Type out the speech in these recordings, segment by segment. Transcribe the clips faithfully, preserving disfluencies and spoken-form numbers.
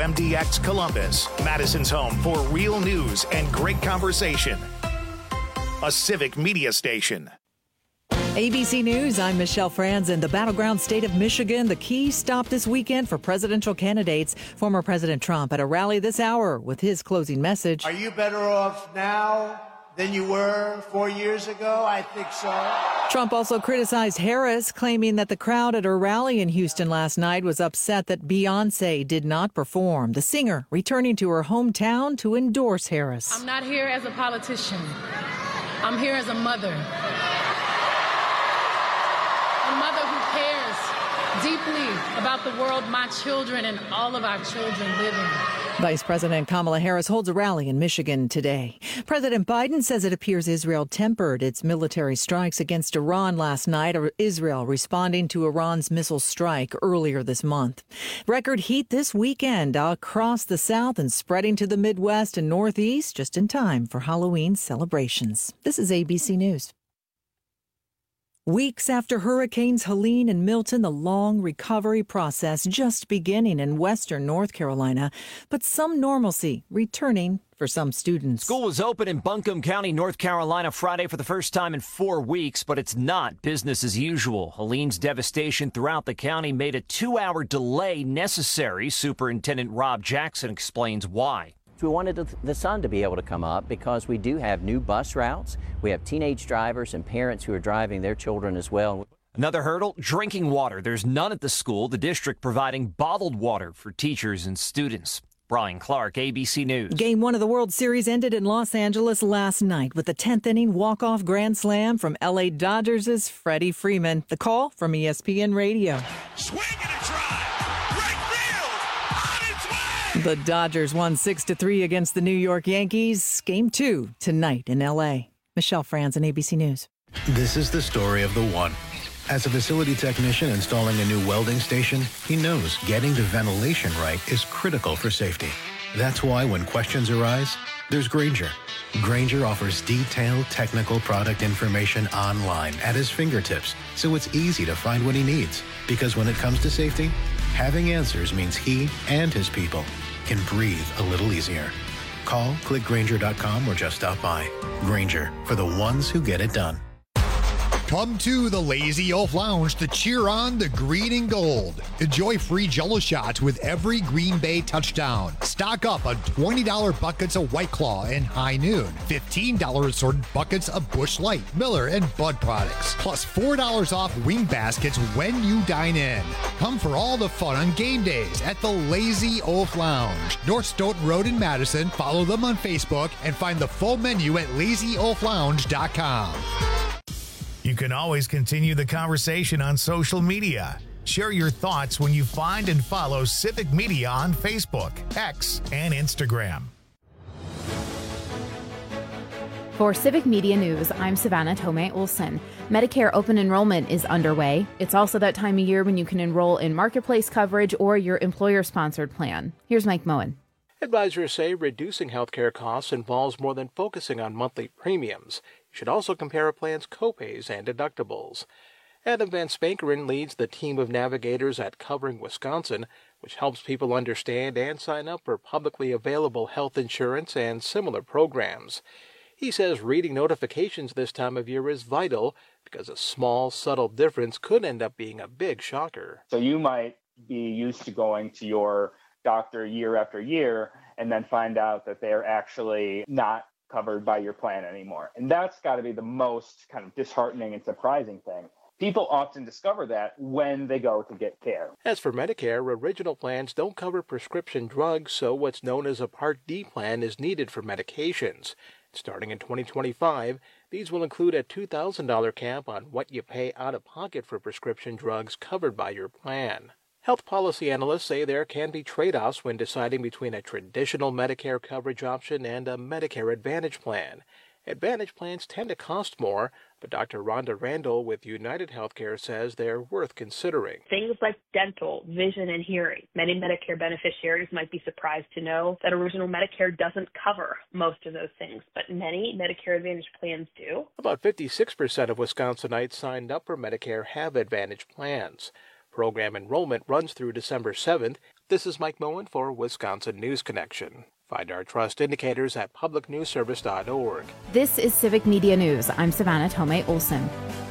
M D X Columbus, Madison's home for real news and great conversation. A Civic Media station. A B C News, I'm Michelle Franz. In the battleground state of Michigan, the key stop this weekend for presidential candidates. Former President Trump at a rally this hour with his closing message. Are you better off now than you were four years ago? I think so. Trump also criticized Harris, claiming that the crowd at her rally in Houston last night was upset that Beyonce did not perform. The singer returning to her hometown to endorse Harris. I'm not here as a politician. I'm here as a mother. A mother who cares deeply about the world my children and all of our children live in. Vice President Kamala Harris holds a rally in Michigan today. President Biden says it appears Israel tempered its military strikes against Iran last night, Israel responding to Iran's missile strike earlier this month. Record heat this weekend across the South and spreading to the Midwest and Northeast just in time for Halloween celebrations. This is A B C News. Weeks after Hurricanes Helene and Milton, the long recovery process just beginning in western North Carolina, but some normalcy returning for some students. School was open in Buncombe County, North Carolina, Friday for the first time in four weeks, but it's not business as usual. Helene's devastation throughout the county made a two-hour delay necessary. Superintendent Rob Jackson explains why. We wanted the sun to be able to come up because we do have new bus routes. We have teenage drivers and parents who are driving their children as well. Another hurdle, drinking water. There's none at the school, the district providing bottled water for teachers and students. Brian Clark, A B C News. Game one of the World Series ended in Los Angeles last night with the tenth inning walk-off grand slam from L A Dodgers' Freddie Freeman. The call from E S P N Radio. Swing and a drive. The Dodgers won six to three against the New York Yankees. Game two tonight in L A. Michelle Franz and A B C News. This is the story of the one. As a facility technician installing a new welding station, he knows getting the ventilation right is critical for safety. That's why when questions arise, there's Grainger. Grainger offers detailed technical product information online at his fingertips, so it's easy to find what he needs. Because when it comes to safety, having answers means he and his people can breathe a little easier. Call, click Grainger dot com, or just stop by. Grainger, for the ones who get it done. Come to the Lazy Oaf Lounge to cheer on the green and gold. Enjoy free Jell-O shots with every Green Bay touchdown. Stock up on twenty dollars buckets of White Claw and High Noon. fifteen dollars assorted buckets of Busch Light, Miller, and Bud products. Plus four dollars off wing baskets when you dine in. Come for all the fun on game days at the Lazy Oaf Lounge. North Stoughton Road in Madison. Follow them on Facebook and find the full menu at lazy oaf lounge dot com. You can always continue the conversation on social media. Share your thoughts when you find and follow Civic Media on Facebook, X, and Instagram. For Civic Media News, I'm Savannah Tomei Olson. Medicare open enrollment is underway. It's also that time of year when you can enroll in marketplace coverage or your employer-sponsored plan. Here's Mike Moen. Advisors say reducing healthcare costs involves more than focusing on monthly premiums. You should also compare a plan's copays and deductibles. Adam Van Spankeren leads the team of navigators at Covering Wisconsin, which helps people understand and sign up for publicly available health insurance and similar programs. He says reading notifications this time of year is vital because a small, subtle difference could end up being a big shocker. So you might be used to going to your doctor year after year and then find out that they're actually not covered by your plan anymore. And that's got to be the most kind of disheartening and surprising thing. People often discover that when they go to get care. As for Medicare, original plans don't cover prescription drugs, so what's known as a Part D plan is needed for medications. Starting in twenty twenty-five, these will include a two thousand dollars cap on what you pay out of pocket for prescription drugs covered by your plan. Health policy analysts say there can be trade-offs when deciding between a traditional Medicare coverage option and a Medicare Advantage plan. Advantage plans tend to cost more, but Doctor Rhonda Randall with United Healthcare says they're worth considering. Things like dental, vision, and hearing. Many Medicare beneficiaries might be surprised to know that original Medicare doesn't cover most of those things, but many Medicare Advantage plans do. About fifty-six percent of Wisconsinites signed up for Medicare have Advantage plans. Program enrollment runs through December seventh. This is Mike Moen for Wisconsin News Connection. Find our trust indicators at public news service dot org. This is Civic Media News. I'm Savannah Tomei Olson.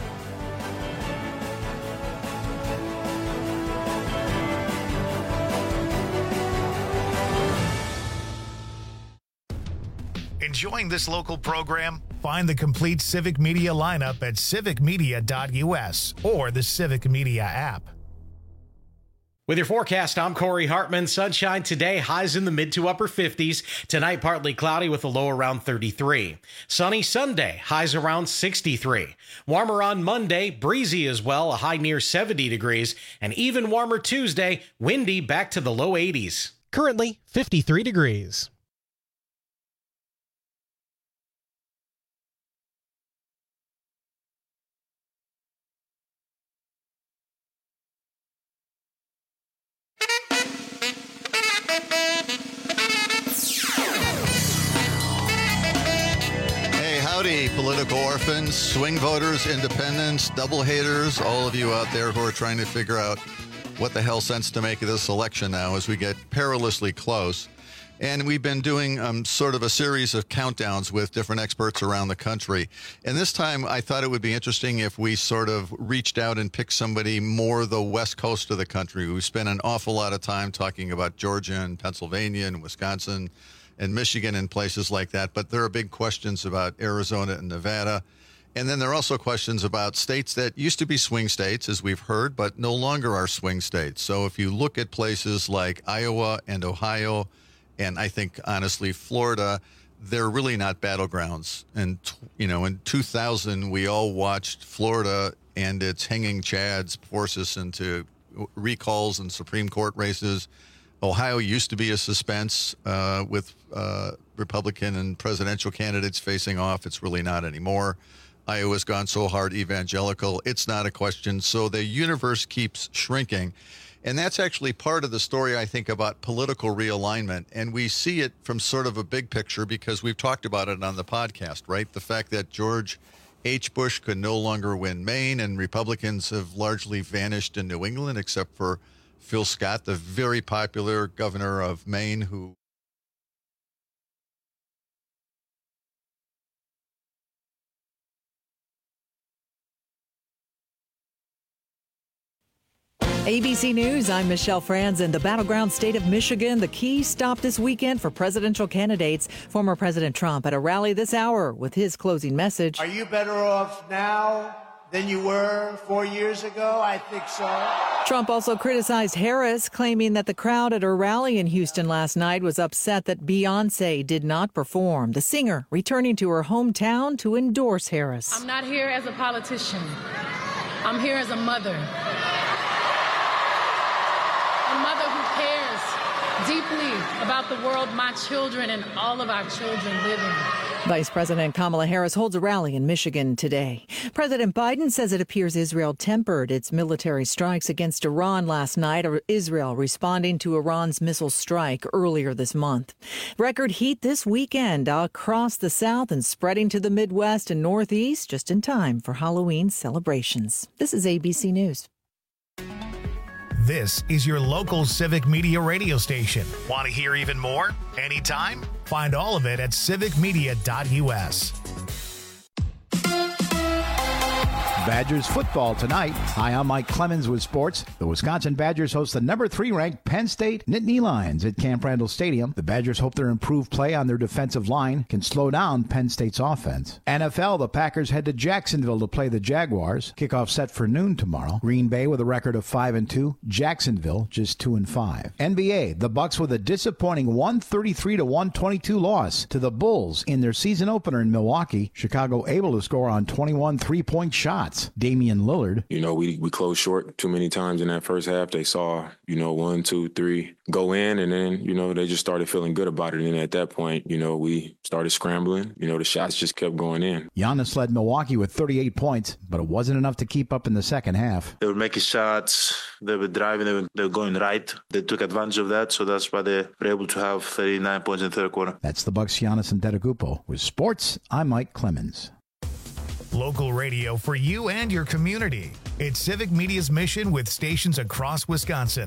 Enjoying this local program? Find the complete Civic Media lineup at civic media dot u s or the Civic Media app. With your forecast, I'm Corey Hartman. Sunshine today, highs in the mid to upper fifties. Tonight, partly cloudy with a low around thirty-three. Sunny Sunday, highs around sixty-three. Warmer on Monday, breezy as well, a high near seventy degrees. And even warmer Tuesday, windy back to the low eighties. Currently, fifty-three degrees. Howdy, political orphans, swing voters, independents, double haters, all of you out there who are trying to figure out what the hell sense to make of this election now as we get perilously close. And we've been doing um, sort of a series of countdowns with different experts around the country. And this time I thought it would be interesting if we sort of reached out and picked somebody more the west coast of the country. We've spent an awful lot of time talking about Georgia and Pennsylvania and Wisconsin and Michigan and places like that. But there are big questions about Arizona and Nevada. And then there are also questions about states that used to be swing states, as we've heard, but no longer are swing states. So if you look at places like Iowa and Ohio, and I think, honestly, Florida, they're really not battlegrounds. And, you know, in two thousand, we all watched Florida and its hanging chads force us into recalls and Supreme Court races. Ohio used to be a suspense uh, with uh, Republican and presidential candidates facing off. It's really not anymore. Iowa's gone so hard evangelical. It's not a question. So the universe keeps shrinking. And that's actually part of the story, I think, about political realignment. And we see it from sort of a big picture because we've talked about it on the podcast, right? The fact that George H. Bush could no longer win Maine and Republicans have largely vanished in New England, except for Phil Scott, the very popular governor of Maine, who A B C News, I'm Michelle Franzen. The battleground state of Michigan, the key stop this weekend for presidential candidates. Former President Trump at a rally this hour with his closing message. Are you better off now than you were four years ago? I think so. Trump also criticized Harris, claiming that the crowd at her rally in Houston last night was upset that Beyonce did not perform. The singer returning to her hometown to endorse Harris. I'm not here as a politician. I'm here as a mother. A mother who cares deeply about the world my children and all of our children live in. Vice President Kamala Harris holds a rally in Michigan today. President Biden says it appears Israel tempered its military strikes against Iran last night, Israel responding to Iran's missile strike earlier this month. Record heat this weekend across the South and spreading to the Midwest and Northeast just in time for Halloween celebrations. This is A B C News. This is your local Civic Media radio station. Want to hear even more? Anytime? Find all of it at civic media dot u s. Badgers football tonight. Hi, I'm Mike Clemens with sports. The Wisconsin Badgers host the number three ranked Penn State Nittany Lions at Camp Randall Stadium. The Badgers hope their improved play on their defensive line can slow down Penn State's offense. N F L, the Packers head to Jacksonville to play the Jaguars. Kickoff set for noon tomorrow. Green Bay with a record of five and two. Jacksonville just two and five. N B A, the Bucks with a disappointing one thirty-three to one twenty-two loss to the Bulls in their season opener in Milwaukee. Chicago able to score on twenty-one three-point shots. Damian Lillard. You know, we we closed short too many times in that first half. They saw, you know, one, two, three go in, and then, you know, they just started feeling good about it. And at that point, you know, we started scrambling. You know, the shots just kept going in. Giannis led Milwaukee with thirty-eight points, but it wasn't enough to keep up in the second half. They were making shots. They were driving. They were, they were going right. They took advantage of that, so that's why they were able to have thirty-nine points in the third quarter. That's the Bucks, Giannis Antetokounmpo. With sports, I'm Mike Clemens. Local radio for you and your community. It's Civic Media's mission with stations across Wisconsin.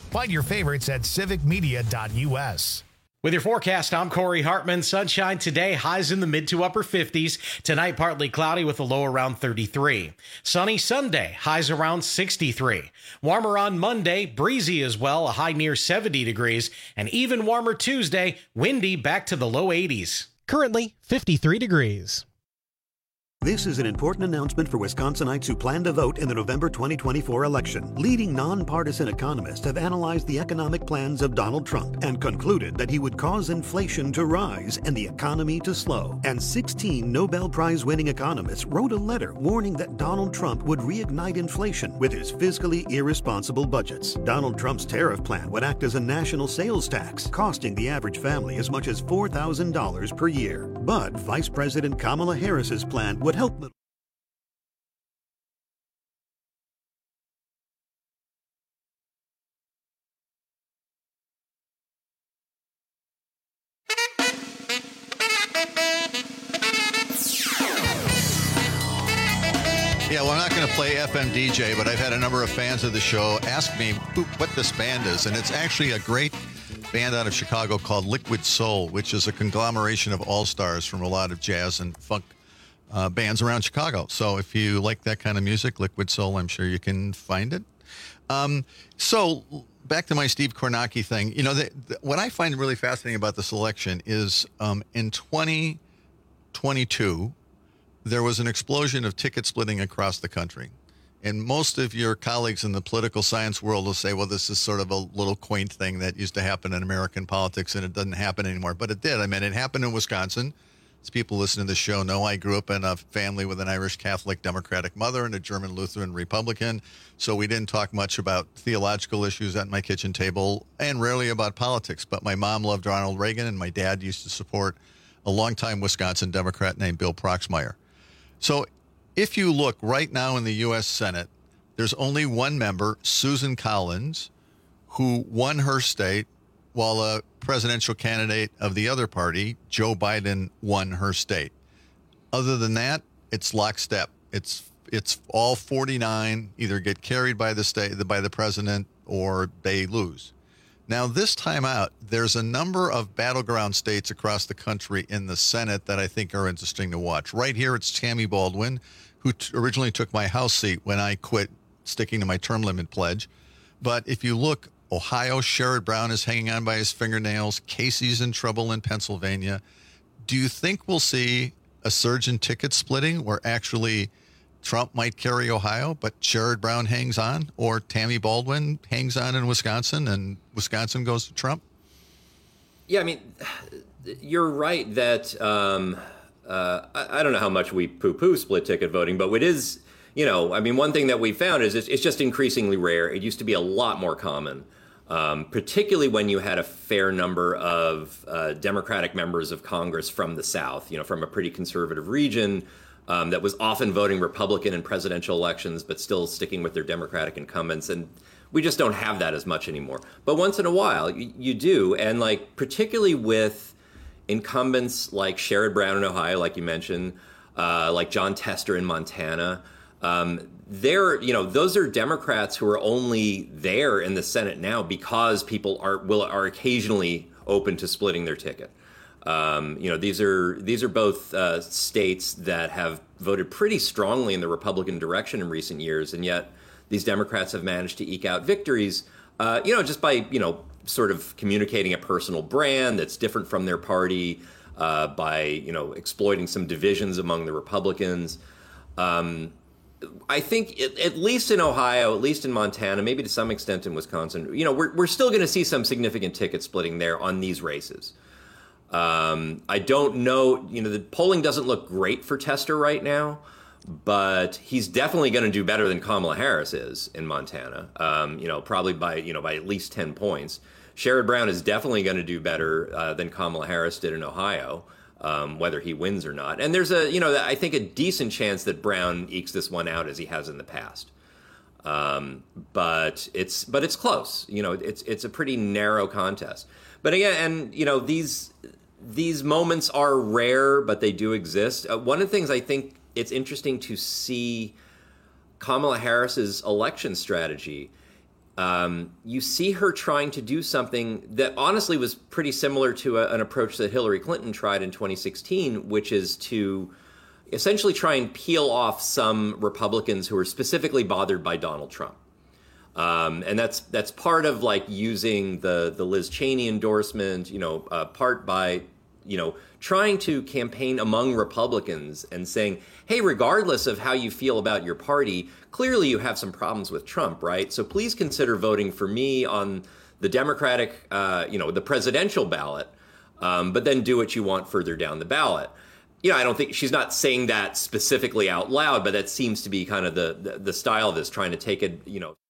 Find your favorites at civic media dot u s. With your forecast, I'm Corey Hartman. Sunshine today, highs in the mid to upper fifties. Tonight, partly cloudy with a low around thirty-three. Sunny Sunday, highs around sixty-three. Warmer on Monday, breezy as well, a high near seventy degrees. And even warmer Tuesday, windy back to the low eighties. Currently, fifty-three degrees. This is an important announcement for Wisconsinites who plan to vote in the November twenty twenty-four election. Leading nonpartisan economists have analyzed the economic plans of Donald Trump and concluded that he would cause inflation to rise and the economy to slow. And sixteen Nobel Prize-winning economists wrote a letter warning that Donald Trump would reignite inflation with his fiscally irresponsible budgets. Donald Trump's tariff plan would act as a national sales tax, costing the average family as much as four thousand dollars per year. But Vice President Kamala Harris's plan would help them. Yeah, well, I'm not going to play F M D J, but I've had a number of fans of the show ask me what this band is, and it's actually a great band out of Chicago called Liquid Soul, which is a conglomeration of all-stars from a lot of jazz and funk uh, bands around Chicago. So if you like that kind of music, Liquid Soul, I'm sure you can find it. Um, so back to my Steve Kornacki thing. You know, the, the, what I find really fascinating about this election is um, in twenty twenty-two, there was an explosion of ticket splitting across the country. And most of your colleagues in the political science world will say, well, this is sort of a little quaint thing that used to happen in American politics, and it doesn't happen anymore. But it did. I mean, it happened in Wisconsin. As people listening to the show know, I grew up in a family with an Irish Catholic Democratic mother and a German Lutheran Republican. So we didn't talk much about theological issues at my kitchen table and rarely about politics. But my mom loved Ronald Reagan, and my dad used to support a longtime Wisconsin Democrat named Bill Proxmire. So if you look right now in the U S Senate, there's only one member, Susan Collins, who won her state, while a presidential candidate of the other party, Joe Biden, won her state. Other than that, it's lockstep. It's it's all forty-nine either get carried by the state by the president or they lose. Now, this time out, there's a number of battleground states across the country in the Senate that I think are interesting to watch. Right here, it's Tammy Baldwin, who t- originally took my House seat when I quit sticking to my term limit pledge. But if you look, Ohio, Sherrod Brown is hanging on by his fingernails. Casey's in trouble in Pennsylvania. Do you think we'll see a surge in ticket splitting where actually Trump might carry Ohio, but Sherrod Brown hangs on, or Tammy Baldwin hangs on in Wisconsin and Wisconsin goes to Trump? Yeah, I mean, you're right that um, uh, I, I don't know how much we poo-poo split ticket voting, but it is, you know, I mean, one thing that we found is it's, it's just increasingly rare. It used to be a lot more common, um, particularly when you had a fair number of uh, Democratic members of Congress from the South, you know, from a pretty conservative region. Um, that was often voting Republican in presidential elections, but still sticking with their Democratic incumbents. And we just don't have that as much anymore. But once in a while, you, you do. And like, particularly with incumbents like Sherrod Brown in Ohio, like you mentioned, uh, like John Tester in Montana, um, they're, you know, those are Democrats who are only there in the Senate now because people are, will, are occasionally open to splitting their ticket. Um, you know, these are these are both uh, states that have voted pretty strongly in the Republican direction in recent years, and yet these Democrats have managed to eke out victories, uh, you know, just by, you know, sort of communicating a personal brand that's different from their party, uh, by, you know, exploiting some divisions among the Republicans. Um, I think it, at least in Ohio, at least in Montana, maybe to some extent in Wisconsin, you know, we're we're still going to see some significant ticket splitting there on these races. Um, I don't know, you know, the polling doesn't look great for Tester right now, but he's definitely going to do better than Kamala Harris is in Montana, um, you know, probably by, you know, by at least ten points. Sherrod Brown is definitely going to do better uh, than Kamala Harris did in Ohio, um, whether he wins or not. And there's a, you know, I think a decent chance that Brown ekes this one out as he has in the past. Um, but it's, but it's close, you know, it's, it's a pretty narrow contest. But again, and, you know, these, These moments are rare, but they do exist. Uh, one of the things I think it's interesting to see Kamala Harris's election strategy. um, you see her trying to do something that honestly was pretty similar to a, an approach that Hillary Clinton tried in twenty sixteen, which is to essentially try and peel off some Republicans who are specifically bothered by Donald Trump. Um, and that's that's part of like using the, the Liz Cheney endorsement, you know, uh, part by, you know, trying to campaign among Republicans and saying, hey, regardless of how you feel about your party, clearly you have some problems with Trump, right? So please consider voting for me on the Democratic, uh, you know, the presidential ballot, um, but then do what you want further down the ballot. You know, I don't think she's not saying that specifically out loud, but that seems to be kind of the, the, the style of this, trying to take it, you know.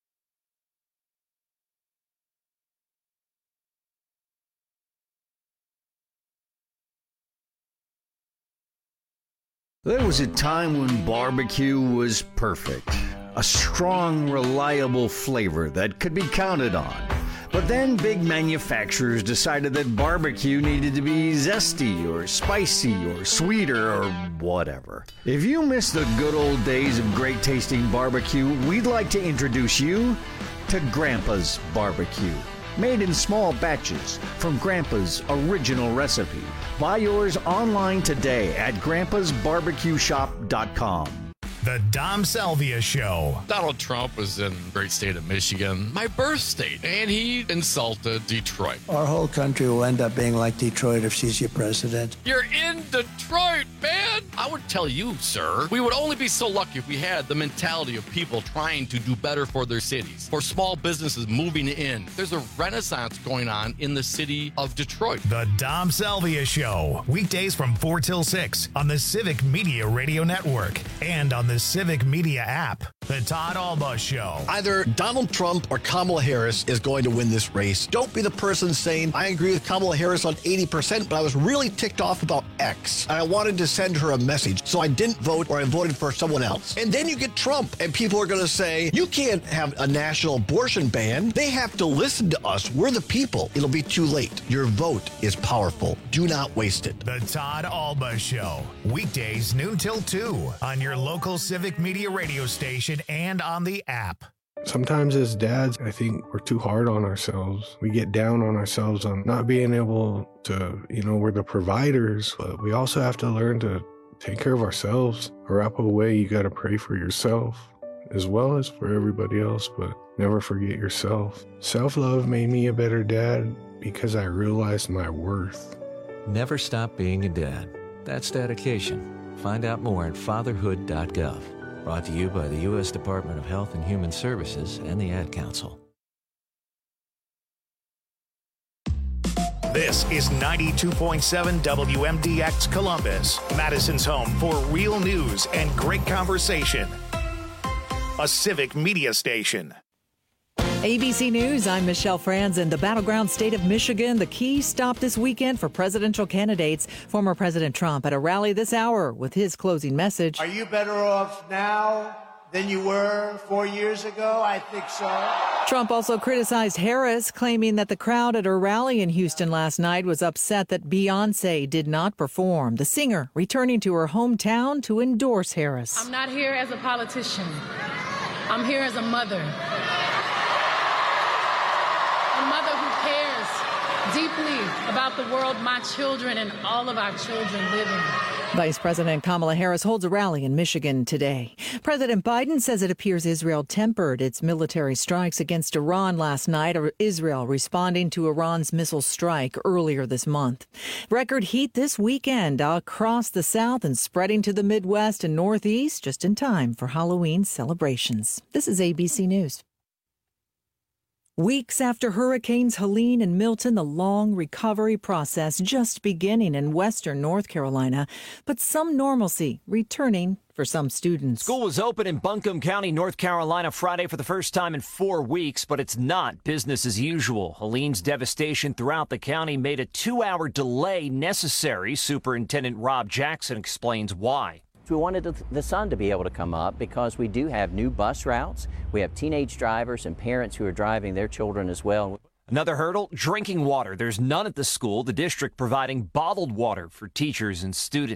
There was a time when barbecue was perfect. A strong, reliable flavor that could be counted on. But then big manufacturers decided that barbecue needed to be zesty or spicy or sweeter or whatever. If you miss the good old days of great tasting barbecue, we'd like to introduce you to Grandpa's Barbecue. Made in small batches from Grandpa's original recipe. Buy yours online today at grandpas barbecue shop dot com. The Dom Salvia Show. Donald Trump was in the great state of Michigan, my birth state, and he insulted Detroit. Our whole country will end up being like Detroit if she's your president. You're in Detroit, man! I would tell you, sir, we would only be so lucky if we had the mentality of people trying to do better for their cities, for small businesses moving in. There's a renaissance going on in the city of Detroit. The Dom Salvia Show. Weekdays from four till six on the Civic Media Radio Network and on the Civic Media app. The Todd Alba Show. Either Donald Trump or Kamala Harris is going to win this race. Don't be the person saying, I agree with Kamala Harris on eighty percent, but I was really ticked off about X. And I wanted to send her a message, so I didn't vote or I voted for someone else. And then you get Trump, and people are going to say, you can't have a national abortion ban. They have to listen to us. We're the people. It'll be too late. Your vote is powerful. Do not waste it. The Todd Alba Show. Weekdays noon till two on your local Civic Media radio station and on the app. Sometimes as dads, I think we're too hard on ourselves. We get down on ourselves on not being able to, you know, we're the providers, but we also have to learn to take care of ourselves. Or up away, you got to pray for yourself as well as for everybody else, but never forget yourself. Self-love made me a better dad because I realized my worth. Never stop being a dad. That's dedication. Find out more at fatherhood dot gov. Brought to you by the U S Department of Health and Human Services and the Ad Council. This is ninety-two point seven W M D X Columbus, Madison's home for real news and great conversation. A Civic Media station. A B C News, I'm Michelle Franzen. The battleground state of Michigan, the key stop this weekend for presidential candidates. Former President Trump at a rally this hour with his closing message. Are you better off now than you were four years ago? I think so. Trump also criticized Harris, claiming that the crowd at her rally in Houston last night was upset that Beyonce did not perform. The singer returning to her hometown to endorse Harris. I'm not here as a politician. I'm here as a mother. Deeply about the world my children and all of our children live in. Vice President Kamala Harris holds a rally in Michigan today. President Biden says it appears Israel tempered its military strikes against Iran last night, or Israel responding to Iran's missile strike earlier this month. Record heat this weekend across the South and spreading to the Midwest and Northeast just in time for Halloween celebrations. This is A B C News. Weeks after Hurricanes Helene and Milton, the long recovery process just beginning in western North Carolina, but some normalcy returning for some students. School was open in Buncombe County, North Carolina, Friday for the first time in four weeks, but it's not business as usual. Helene's devastation throughout the county made a two-hour delay necessary. Superintendent Rob Jackson explains why. We wanted the sun to be able to come up because we do have new bus routes. We have teenage drivers and parents who are driving their children as well. Another hurdle, drinking water. There's none at the school, the district providing bottled water for teachers and students.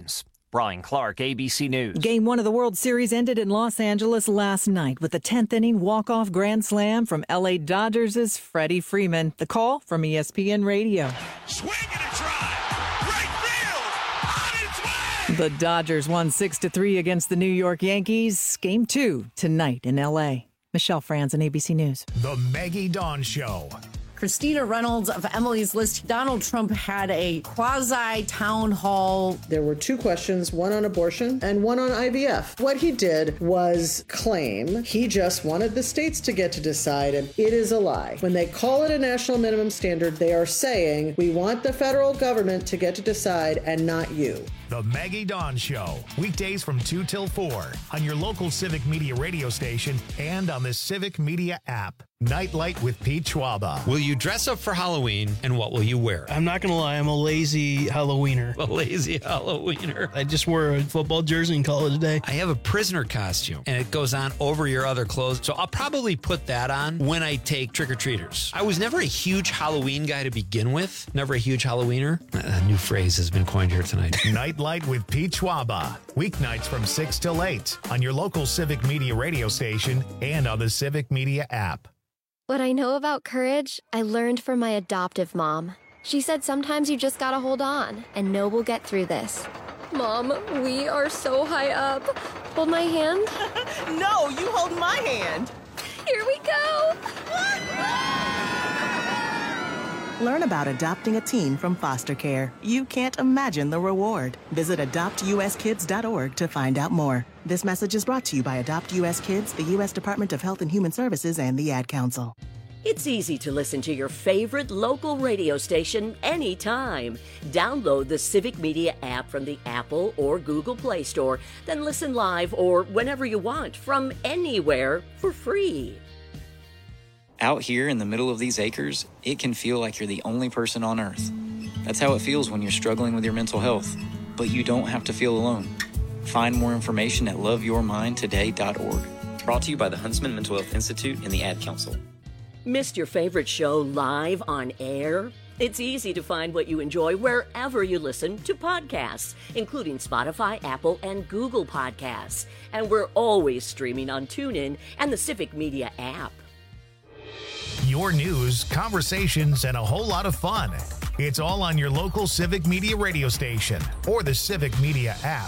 Brian Clark, A B C News. Game one of the World Series ended in Los Angeles last night with a tenth inning walk-off grand slam from L A Dodgers' Freddie Freeman. The call from E S P N Radio. Swing and a drive. Right field. On its way. The Dodgers won six to three against the New York Yankees. Game two tonight in L A. Michelle Franzen, A B C News. The Maggie Dawn Show. Christina Reynolds of Emily's List. Donald Trump had a quasi-town hall. There were two questions, one on abortion and one on I V F. What he did was claim he just wanted the states to get to decide, and it is a lie. When they call it a national minimum standard, they are saying, we want the federal government to get to decide and not you. The Maggie Dawn Show, weekdays from two till four on your local Civic Media radio station and on the Civic Media app. Nightlight with Pete Schwaba. Will you dress up for Halloween, and what will you wear? I'm not going to lie, I'm a lazy Halloweener. A lazy Halloweener. I just wear a football jersey and call it a day. I have a prisoner costume, and it goes on over your other clothes, so I'll probably put that on when I take trick-or-treaters. I was never a huge Halloween guy to begin with. Never a huge Halloweener. A new phrase has been coined here tonight. Nightlight with Pete Schwaba. Weeknights from six till eight on your local Civic Media radio station and on the Civic Media app. What I know about courage, I learned from my adoptive mom. She said sometimes you just gotta hold on and know we'll get through this. Mom, we are so high up. Hold my hand. No, you hold my hand. Here we go. Learn about adopting a teen from foster care. You can't imagine the reward. Visit adopt u s kids dot org to find out more. This message is brought to you by Adopt U S Kids, the U S Department of Health and Human Services, and the Ad Council. It's easy to listen to your favorite local radio station anytime. Download the Civic Media app from the Apple or Google Play Store, then listen live or whenever you want from anywhere for free. Out here in the middle of these acres, it can feel like you're the only person on Earth. That's how it feels when you're struggling with your mental health. But you don't have to feel alone. Find more information at love your mind today dot org. Brought to you by the Huntsman Mental Health Institute and the Ad Council. Missed your favorite show live on air? It's easy to find what you enjoy wherever you listen to podcasts, including Spotify, Apple, and Google Podcasts. And we're always streaming on TuneIn and the Civic Media app. Your news, conversations, and a whole lot of fun. It's all on your local Civic Media radio station or the Civic Media app.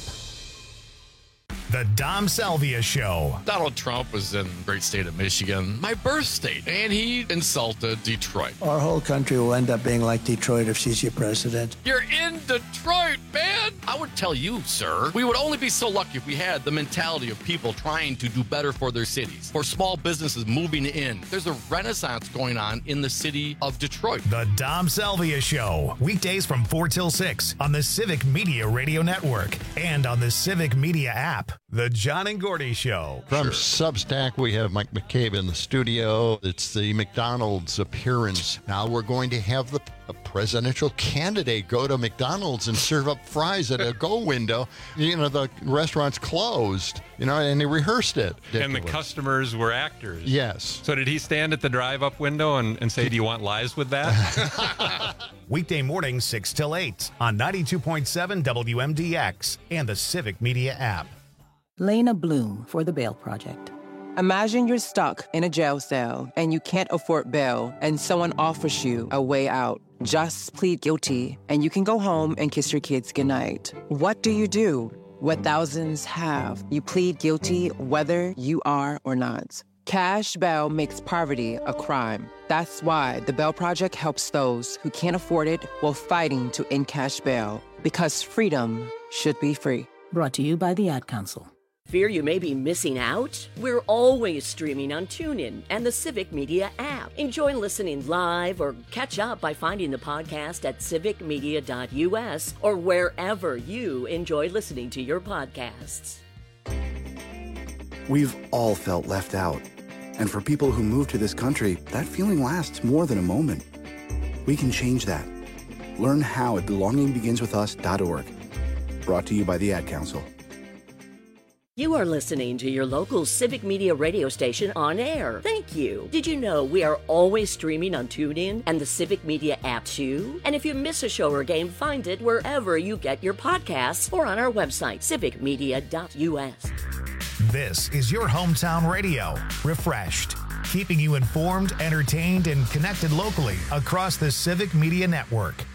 The Dom Salvia Show. Donald Trump was in the great state of Michigan, my birth state, and he insulted Detroit. Our whole country will end up being like Detroit if she's your president. You're in Detroit, man! I would tell you, sir, we would only be so lucky if we had the mentality of people trying to do better for their cities, for small businesses moving in. There's a renaissance going on in the city of Detroit. The Dom Salvia Show. Weekdays from four till six on the Civic Media Radio Network and on the Civic Media app. The John and Gordy Show. From Substack, we have Mike McCabe in the studio. It's the McDonald's appearance. Now we're going to have the a presidential candidate go to McDonald's and serve up fries at a go window. You know, the restaurant's closed, you know, and they rehearsed it. Ridiculous. And the customers were actors. Yes. So did he stand at the drive-up window and, and say, do you want lies with that? Weekday mornings, six till eight on ninety-two point seven W M D X and the Civic Media app. Lena Bloom for the Bail Project. Imagine you're stuck in a jail cell and you can't afford bail and someone offers you a way out. Just plead guilty and you can go home and kiss your kids goodnight. What do you do? What thousands have. You plead guilty whether you are or not. Cash bail makes poverty a crime. That's why the Bail Project helps those who can't afford it while fighting to end cash bail. Because freedom should be free. Brought to you by the Ad Council. Fear you may be missing out? We're always streaming on TuneIn and the Civic Media app. Enjoy listening live or catch up by finding the podcast at civic media dot u s or wherever you enjoy listening to your podcasts. We've all felt left out. And for people who move to this country, that feeling lasts more than a moment. We can change that. Learn how at belonging begins with us dot org. Brought to you by the Ad Council. You are listening to your local Civic Media radio station on air. Thank you. Did you know we are always streaming on TuneIn and the Civic Media app too? And if you miss a show or game, find it wherever you get your podcasts or on our website, civic media dot u s. This is your hometown radio, refreshed, keeping you informed, entertained, and connected locally across the Civic Media Network.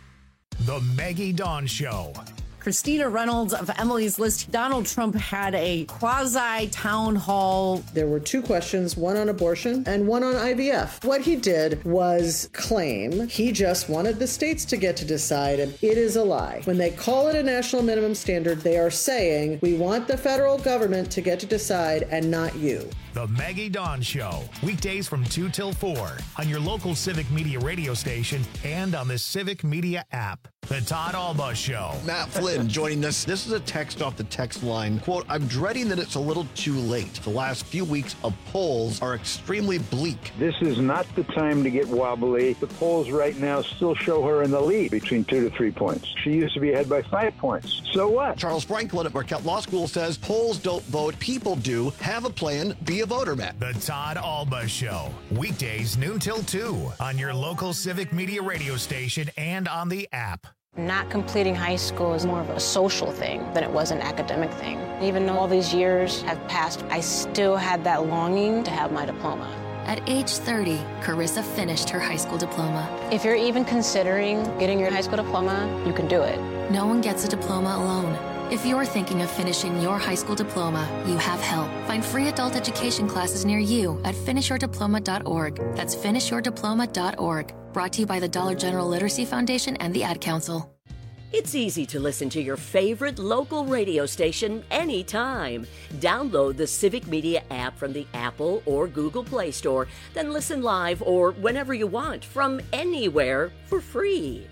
The Maggie Dawn Show. Christina Reynolds of Emily's List. Donald Trump had a quasi-town hall. There were two questions, one on abortion and one on I V F. What he did was claim he just wanted the states to get to decide, and it is a lie. When they call it a national minimum standard, they are saying, we want the federal government to get to decide and not you. The Maggie Dawn Show, weekdays from two till four on your local Civic Media radio station and on the Civic Media app. The Todd Alba Show. Matt Flynn joining us. This is a text off the text line. Quote, I'm dreading that it's a little too late. The last few weeks of polls are extremely bleak. This is not the time to get wobbly. The polls right now still show her in the lead between two to three points. She used to be ahead by five points. So what? Charles Franklin at Marquette Law School says polls don't vote, people do. Have a plan, be a voter, Matt. The Todd Alba Show, weekdays noon till two on your local Civic Media radio station and on the app. Not completing high school is more of a social thing than it was an academic thing. Even though all these years have passed, I still had that longing to have my diploma. At age thirty, Carissa finished her high school diploma. If you're even considering getting your high school diploma, you can do it. No one gets a diploma alone. If you're thinking of finishing your high school diploma, you have help. Find free adult education classes near you at finish your diploma dot org. That's finish your diploma dot org. Brought to you by the Dollar General Literacy Foundation and the Ad Council. It's easy to listen to your favorite local radio station anytime. Download the Civic Media app from the Apple or Google Play Store, then listen live or whenever you want from anywhere for free.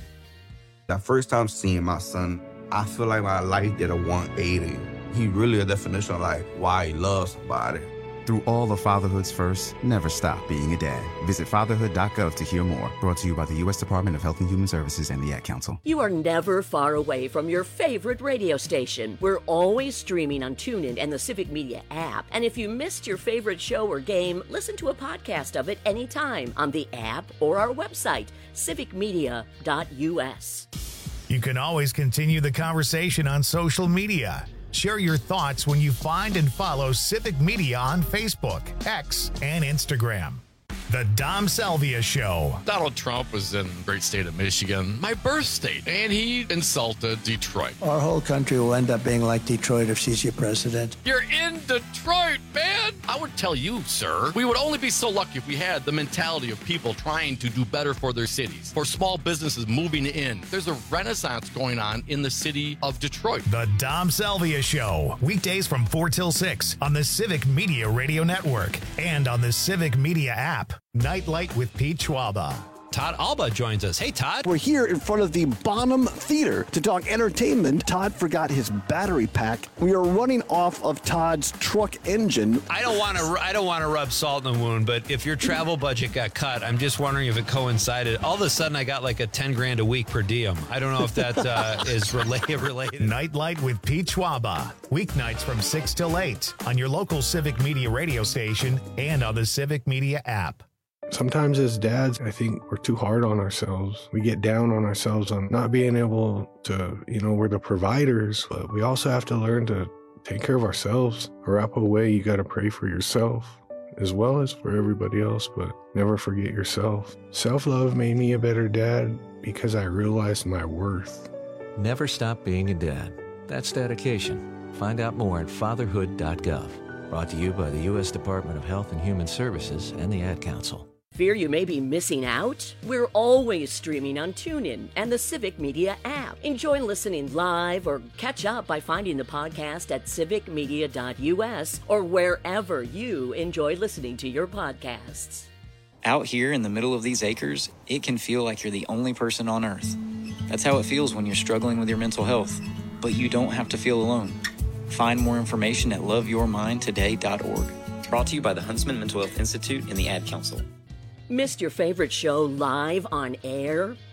The first time seeing my son, I feel like my life did a one eighty. He really a definition of like why he loves somebody. Through all of fatherhood's first, never stop being a dad. Visit fatherhood dot gov to hear more. Brought to you by the U S Department of Health and Human Services and the Ad Council. You are never far away from your favorite radio station. We're always streaming on TuneIn and the Civic Media app. And if you missed your favorite show or game, listen to a podcast of it anytime on the app or our website, civic media dot u s. You can always continue the conversation on social media. Share your thoughts when you find and follow Civic Media on Facebook, X, and Instagram. The Dom Salvia Show. Donald Trump was in the great state of Michigan, my birth state, and he insulted Detroit. Our whole country will end up being like Detroit if she's your president. You're in Detroit, man! I would tell you, sir, we would only be so lucky if we had the mentality of people trying to do better for their cities, for small businesses moving in. There's a renaissance going on in the city of Detroit. The Dom Salvia Show, weekdays from four till six on the Civic Media Radio Network and on the Civic Media app. Nightlight with Pete Schwaba. Todd Alba joins us. Hey, Todd. We're here in front of the Bonham Theater to talk entertainment. Todd forgot his battery pack. We are running off of Todd's truck engine. I don't want to. I don't want to rub salt in the wound, but if your travel budget got cut, I'm just wondering if it coincided. All of a sudden, I got like a ten grand a week per diem. I don't know if that uh, is related. Related. Nightlight with Pete Schwaba. Weeknights from six till eight on your local Civic Media radio station and on the Civic Media app. Sometimes as dads, I think we're too hard on ourselves. We get down on ourselves on not being able to, you know, we're the providers, but we also have to learn to take care of ourselves. Or up away, you got to pray for yourself as well as for everybody else, but never forget yourself. Self-love made me a better dad because I realized my worth. Never stop being a dad. That's dedication. Find out more at fatherhood dot gov. Brought to you by the U S Department of Health and Human Services and the Ad Council. Fear you may be missing out? We're always streaming on TuneIn and the Civic Media app. Enjoy listening live or catch up by finding the podcast at civic media dot u s or wherever you enjoy listening to your podcasts. Out here in the middle of these acres, it can feel like you're the only person on earth. That's how it feels when you're struggling with your mental health, but you don't have to feel alone. Find more information at love your mind today dot org. Brought to you by the Huntsman Mental Health Institute and the Ad Council. Missed your favorite show live on air?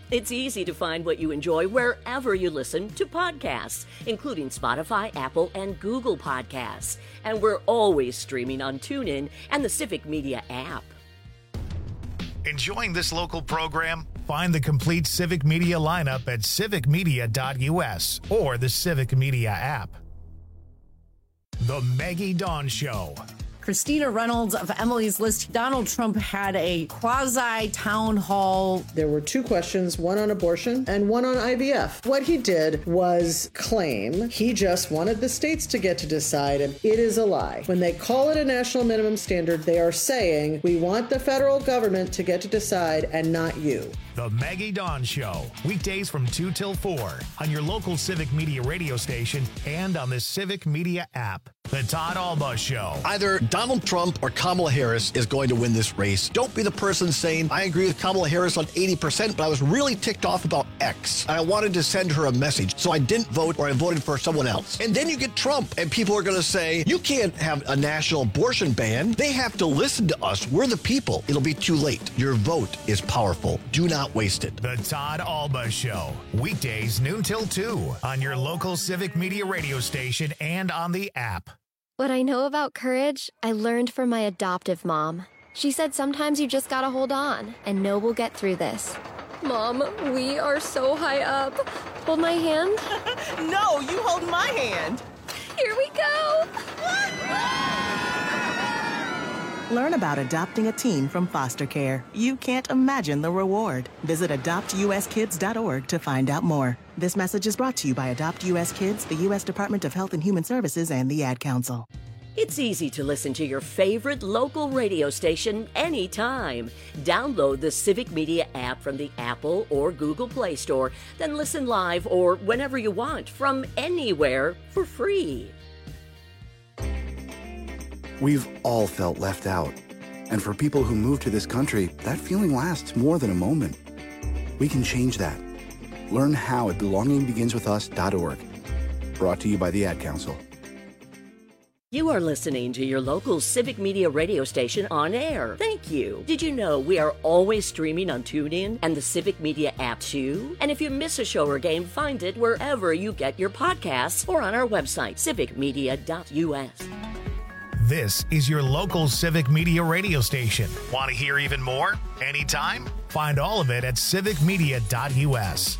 It's easy to find what you enjoy wherever you listen to podcasts, including Spotify, Apple, and Google Podcasts. And we're always streaming on TuneIn and the Civic Media app. Enjoying this local program? Find the complete Civic Media lineup at civic media dot u s or the Civic Media app. The Maggie Dawn Show. Christina Reynolds of Emily's List. Donald Trump had a quasi-town hall. There were two questions, one on abortion and one on I V F. What he did was claim he just wanted the states to get to decide, and it is a lie. When they call it a national minimum standard, they are saying, we want the federal government to get to decide and not you. The Maggie Dawn Show, weekdays from two till four on your local Civic Media radio station and on the Civic Media app. The Todd Alba Show. Either Donald Trump or Kamala Harris is going to win this race. Don't be the person saying, I agree with Kamala Harris on eighty percent, but I was really ticked off about X. And I wanted to send her a message, so I didn't vote or I voted for someone else. And then you get Trump, and people are going to say, you can't have a national abortion ban. They have to listen to us. We're the people. It'll be too late. Your vote is powerful. Do not waste it. The Todd Alba Show, weekdays noon till two on your local Civic Media radio station and on the app. What I know about courage, I learned from my adoptive mom. She said sometimes you just gotta hold on and know we'll get through this. Mom, we are so high up. Hold my hand. No, you hold my hand. Here we go. Learn about adopting a teen from foster care. You can't imagine the reward. Visit adopt u s kids dot org to find out more. This message is brought to you by Adopt U S Kids, the U S Department of Health and Human Services, and the Ad Council. It's easy to listen to your favorite local radio station anytime. Download the Civic Media app from the Apple or Google Play Store, then listen live or whenever you want from anywhere for free. We've all felt left out. And for people who move to this country, that feeling lasts more than a moment. We can change that. Learn how at belonging begins with us dot org. Brought to you by the Ad Council. You are listening to your local Civic Media radio station on air. Thank you. Did you know we are always streaming on TuneIn and the Civic Media app too? And if you miss a show or game, find it wherever you get your podcasts or on our website, civic media dot u s. This is your local Civic Media radio station. Want to hear even more? Anytime? Find all of it at civic media dot u s.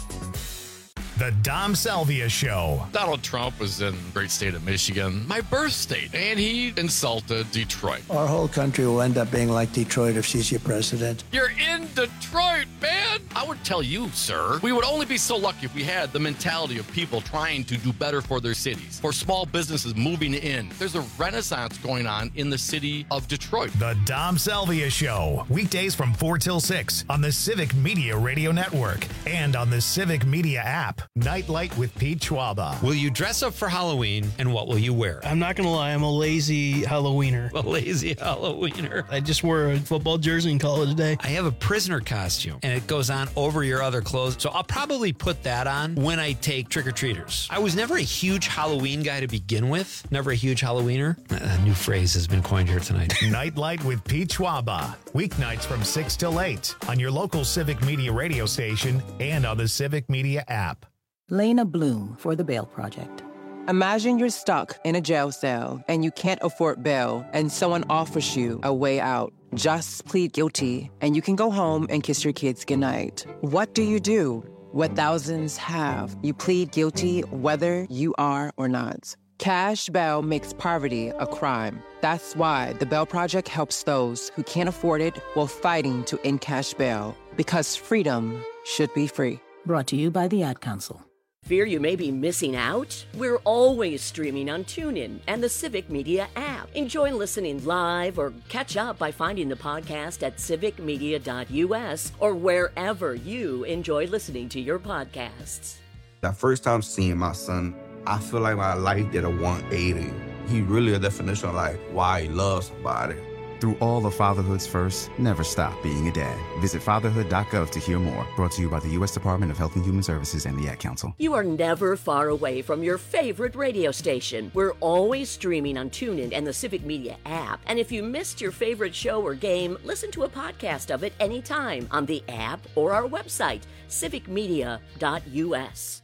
The Dom Salvia Show. Donald Trump was in the great state of Michigan, my birth state, and he insulted Detroit. Our whole country will end up being like Detroit if she's your president. You're in Detroit, man! I would tell you, sir, we would only be so lucky if we had the mentality of people trying to do better for their cities, for small businesses moving in. There's a renaissance going on in the city of Detroit. The Dom Salvia Show, weekdays from four till six on the Civic Media Radio Network and on the Civic Media app. Nightlight with Pete Schwaba. Will you dress up for Halloween, and what will you wear? I'm not going to lie, I'm a lazy Halloweener. A lazy Halloweener. I just wore a football jersey in college day. I have a prisoner costume, and it goes on over your other clothes, so I'll probably put that on when I take trick-or-treaters. I was never a huge Halloween guy to begin with. Never a huge Halloweener. A new phrase has been coined here tonight. Nightlight with Pete Schwaba. Weeknights from six till eight on your local Civic Media radio station and on the Civic Media app. Lena Bloom for the Bail Project. Imagine you're stuck in a jail cell and you can't afford bail and someone offers you a way out. Just plead guilty and you can go home and kiss your kids goodnight. What do you do? What thousands have. You plead guilty whether you are or not. Cash bail makes poverty a crime. That's why the Bail Project helps those who can't afford it while fighting to end cash bail. Because freedom should be free. Brought to you by the Ad Council. Fear you may be missing out? We're always streaming on TuneIn and the Civic Media app. Enjoy listening live or catch up by finding the podcast at civic media dot u s or wherever you enjoy listening to your podcasts. That first time seeing my son, I feel like my life did a one eighty. He really a definition of like why he loves somebody. Through all of fatherhood's first, never stop being a dad. Visit fatherhood dot gov to hear more. Brought to you by the U S Department of Health and Human Services and the Ad Council. You are never far away from your favorite radio station. We're always streaming on TuneIn and the Civic Media app. And if you missed your favorite show or game, listen to a podcast of it anytime on the app or our website, civic media dot U S.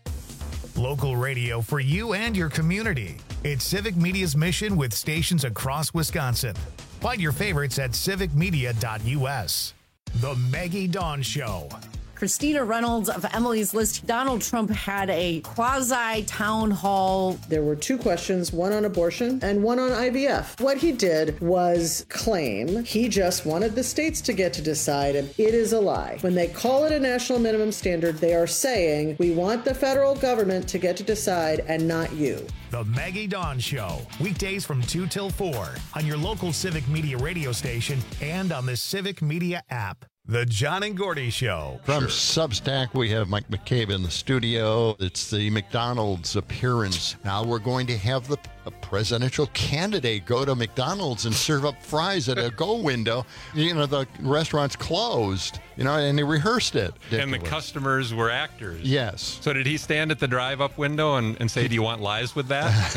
Local radio for you and your community. It's Civic Media's mission with stations across Wisconsin. Find your favorites at civic media dot U S. The Maggie Dawn Show. Christina Reynolds of Emily's List. Donald Trump had a quasi town hall. There were two questions, one on abortion and one on I V F. What he did was claim he just wanted the states to get to decide, and it is a lie. When they call it a national minimum standard, they are saying we want the federal government to get to decide and not you. The Maggie Dawn Show, weekdays from two till four on your local Civic Media radio station and on the Civic Media app. The John and Gordy Show. From Substack, we have Mike McCabe in the studio. It's the McDonald's appearance. Now we're going to have the a presidential candidate go to McDonald's and serve up fries at a go window. You know, the restaurant's closed, you know, and they rehearsed it. And the customers were actors. Yes. So did he stand at the drive-up window and, and say, do you want lies with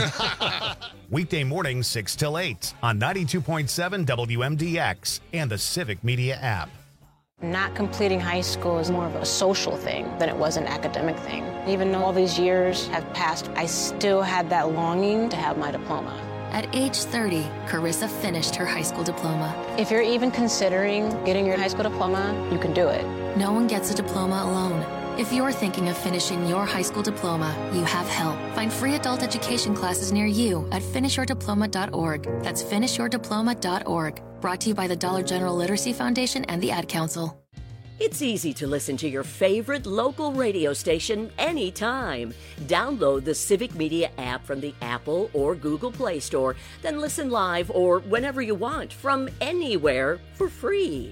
that? Weekday mornings, six till eight on ninety-two point seven W M D X and the Civic Media app. Not completing high school is more of a social thing than it was an academic thing. Even though all these years have passed, I still had that longing to have my diploma. At age thirty, Carissa finished her high school diploma. If you're even considering getting your high school diploma, you can do it. No one gets a diploma alone. If you're thinking of finishing your high school diploma, you have help. Find free adult education classes near you at finish your diploma dot org. That's finish your diploma dot org. Brought to you by the Dollar General Literacy Foundation and the Ad Council. It's easy to listen to your favorite local radio station anytime. Download the Civic Media app from the Apple or Google Play Store, then listen live or whenever you want from anywhere for free.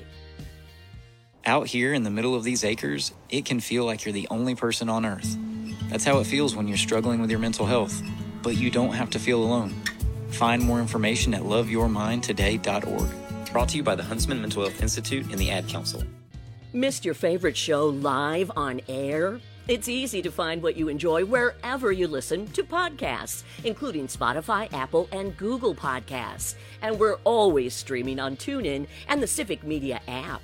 Out here in the middle of these acres, it can feel like you're the only person on earth. That's how it feels when you're struggling with your mental health, but you don't have to feel alone. Find more information at love your mind today dot org. Brought to you by the Huntsman Mental Health Institute and the Ad Council. Missed your favorite show live on air? It's easy to find what you enjoy wherever you listen to podcasts, including Spotify, Apple, and Google Podcasts. And we're always streaming on TuneIn and the Civic Media app.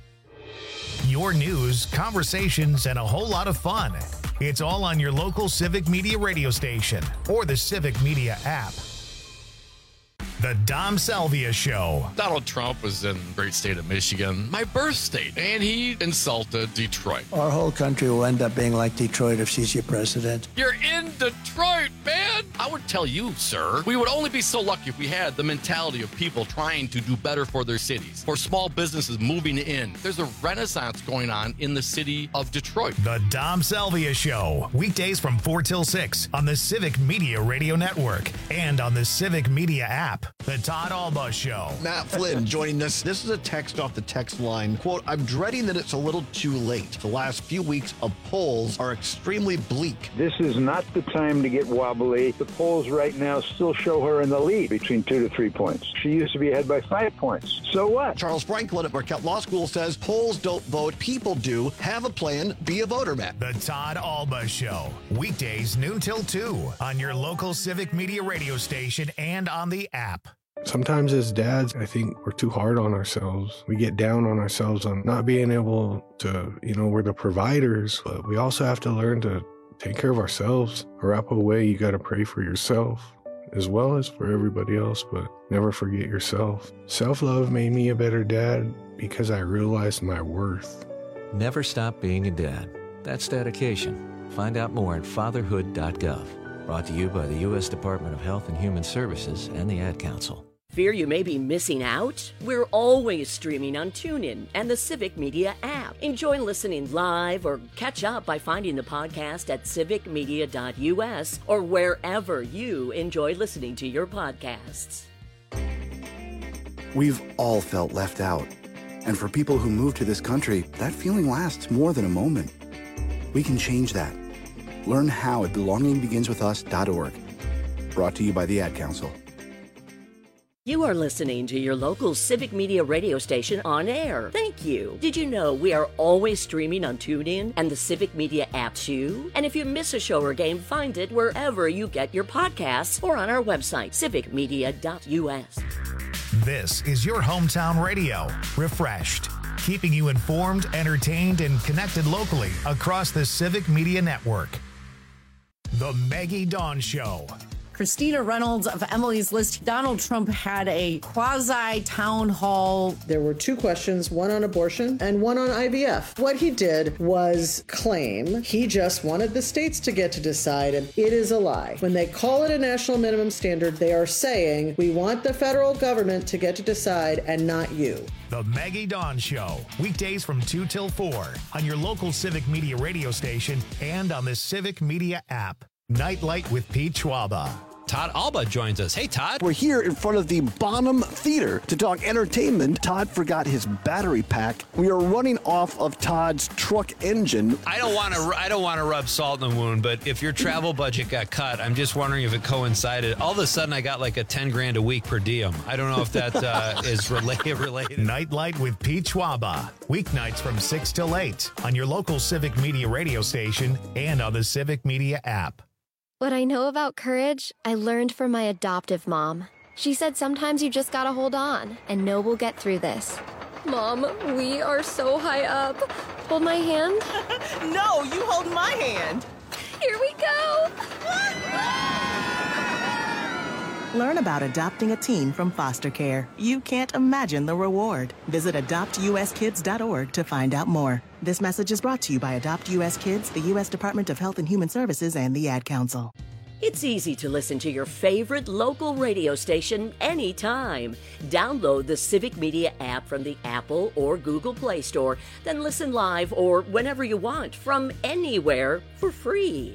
Your news, conversations, and a whole lot of fun. It's all on your local Civic Media radio station or the Civic Media app. The Dom Salvia Show. Donald Trump was in the great state of Michigan, my birth state, and he insulted Detroit. Our whole country will end up being like Detroit if she's your president. You're in Detroit, man! I would tell you, sir, we would only be so lucky if we had the mentality of people trying to do better for their cities, for small businesses moving in. There's a renaissance going on in the city of Detroit. The Dom Salvia Show. Weekdays from four till six on the Civic Media Radio Network and on the Civic Media app. The Todd Alba Show. Matt Flynn joining us. This is a text off the text line. Quote, I'm dreading that it's a little too late. The last few weeks of polls are extremely bleak. This is not the time to get wobbly. The polls right now still show her in the lead between two to three points. She used to be ahead by five points. So what? Charles Franklin at Marquette Law School says polls don't vote, people do. Have a plan, be a voter, Matt. The Todd Alba Show. Weekdays noon till two on your local Civic Media radio station and on the app. Sometimes as dads, I think we're too hard on ourselves. We get down on ourselves on not being able to, you know, we're the providers, but we also have to learn to take care of ourselves. Arapaho way, you got to pray for yourself as well as for everybody else, but never forget yourself. Self-love made me a better dad because I realized my worth. Never stop being a dad. That's dedication. Find out more at fatherhood dot gov. Brought to you by the U S Department of Health and Human Services and the Ad Council. Fear you may be missing out? We're always streaming on TuneIn and the Civic Media app. Enjoy listening live or catch up by finding the podcast at civic media dot U S or wherever you enjoy listening to your podcasts. We've all felt left out. And for people who move to this country, that feeling lasts more than a moment. We can change that. Learn how at belonging begins with us dot org. Brought to you by the Ad Council. You are listening to your local Civic Media radio station on air. Thank you. Did you know we are always streaming on TuneIn and the Civic Media app too? And if you miss a show or game, find it wherever you get your podcasts or on our website, civic media dot U S. This is your hometown radio, refreshed, keeping you informed, entertained, and connected locally across the Civic Media Network. The Maggie Dawn Show. Christina Reynolds of Emily's List. Donald Trump had a quasi town hall. There were two questions, one on abortion and one on I V F. What he did was claim he just wanted the states to get to decide, and it is a lie. When they call it a national minimum standard, they are saying we want the federal government to get to decide and not you. The Maggie Dawn Show, weekdays from two till four on your local Civic Media radio station and on the Civic Media app. Nightlight with Pete Schwaba. Todd Alba joins us. Hey, Todd. We're here in front of the Bonham Theater to talk entertainment. Todd forgot his battery pack. We are running off of Todd's truck engine. I don't want to. I don't want to rub salt in the wound, but if your travel budget got cut, I'm just wondering if it coincided. All of a sudden, I got like a ten grand a week per diem. I don't know if that uh, is related. Related. Nightlight with Pete Schwaba. Weeknights from six till eight on your local Civic Media radio station and on the Civic Media app. What I know about courage, I learned from my adoptive mom. She said sometimes you just gotta hold on and know we'll get through this. Mom, we are so high up. Hold my hand. No, you hold my hand. Here we go. Learn about adopting a teen from foster care. You can't imagine the reward. Visit adopt U S kids dot org to find out more. This message is brought to you by Adopt U S Kids, the U S Department of Health and Human Services, and the Ad Council. It's easy to listen to your favorite local radio station anytime. Download the Civic Media app from the Apple or Google Play Store, then listen live or whenever you want from anywhere for free.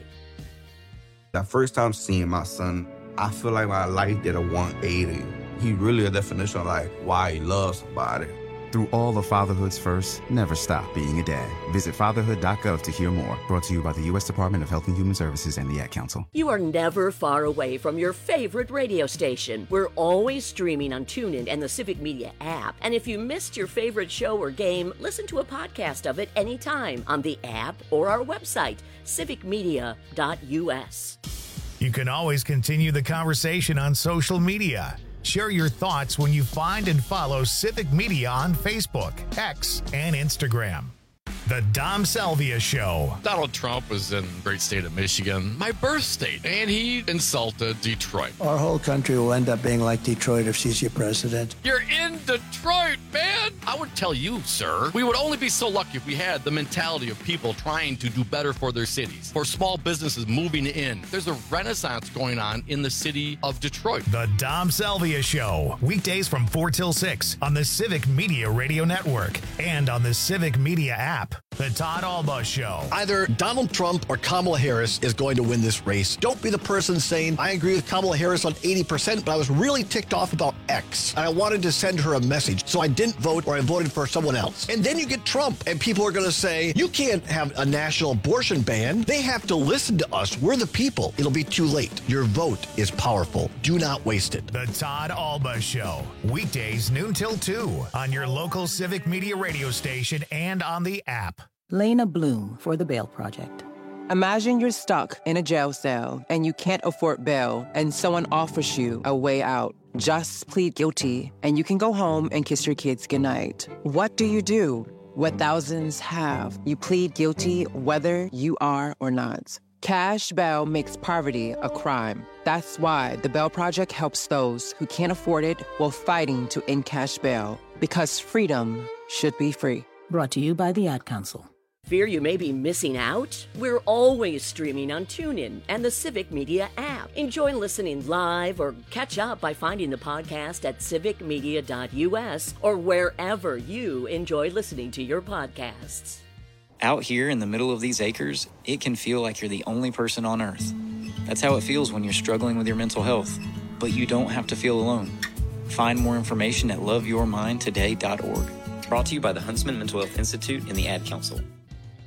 That first time seeing my son, I feel like my life did a one eighty. He really a definition of like why he loves somebody. Through all of fatherhood's first, never stop being a dad. Visit fatherhood dot gov to hear more. Brought to you by the U S Department of Health and Human Services and the Ad Council. You are never far away from your favorite radio station. We're always streaming on TuneIn and the Civic Media app. And if you missed your favorite show or game, listen to a podcast of it anytime on the app or our website, civic media dot U S. You can always continue the conversation on social media. Share your thoughts when you find and follow Civic Media on Facebook, X, and Instagram. The Dom Salvia Show. Donald Trump was in the great state of Michigan, my birth state, and he insulted Detroit. Our whole country will end up being like Detroit if she's your president. You're in Detroit, man! I would tell you, sir, we would only be so lucky if we had the mentality of people trying to do better for their cities, for small businesses moving in. There's a renaissance going on in the city of Detroit. The Dom Salvia Show. Weekdays from four till six on the Civic Media Radio Network and on the Civic Media app. The Todd Alba Show. Either Donald Trump or Kamala Harris is going to win this race. Don't be the person saying, I agree with Kamala Harris on eighty percent, but I was really ticked off about X. And I wanted to send her a message, so I didn't vote or I voted for someone else. And then you get Trump, and people are going to say, you can't have a national abortion ban. They have to listen to us. We're the people. It'll be too late. Your vote is powerful. Do not waste it. The Todd Alba Show. Weekdays noon till two on your local Civic Media radio station and on the app. Lena Bloom for the Bail Project. Imagine you're stuck in a jail cell and you can't afford bail and someone offers you a way out. Just plead guilty and you can go home and kiss your kids goodnight. What do you do? What thousands have. You plead guilty whether you are or not. Cash bail makes poverty a crime. That's why the Bail Project helps those who can't afford it while fighting to end cash bail. Because freedom should be free. Brought to you by the Ad Council. Fear you may be missing out? We're always streaming on TuneIn and the Civic Media app. Enjoy listening live or catch up by finding the podcast at civic media dot U S or wherever you enjoy listening to your podcasts. Out here in the middle of these acres, it can feel like you're the only person on Earth. That's how it feels when you're struggling with your mental health. But you don't have to feel alone. Find more information at love your mind today dot org. Brought to you by the Huntsman Mental Health Institute and the Ad Council.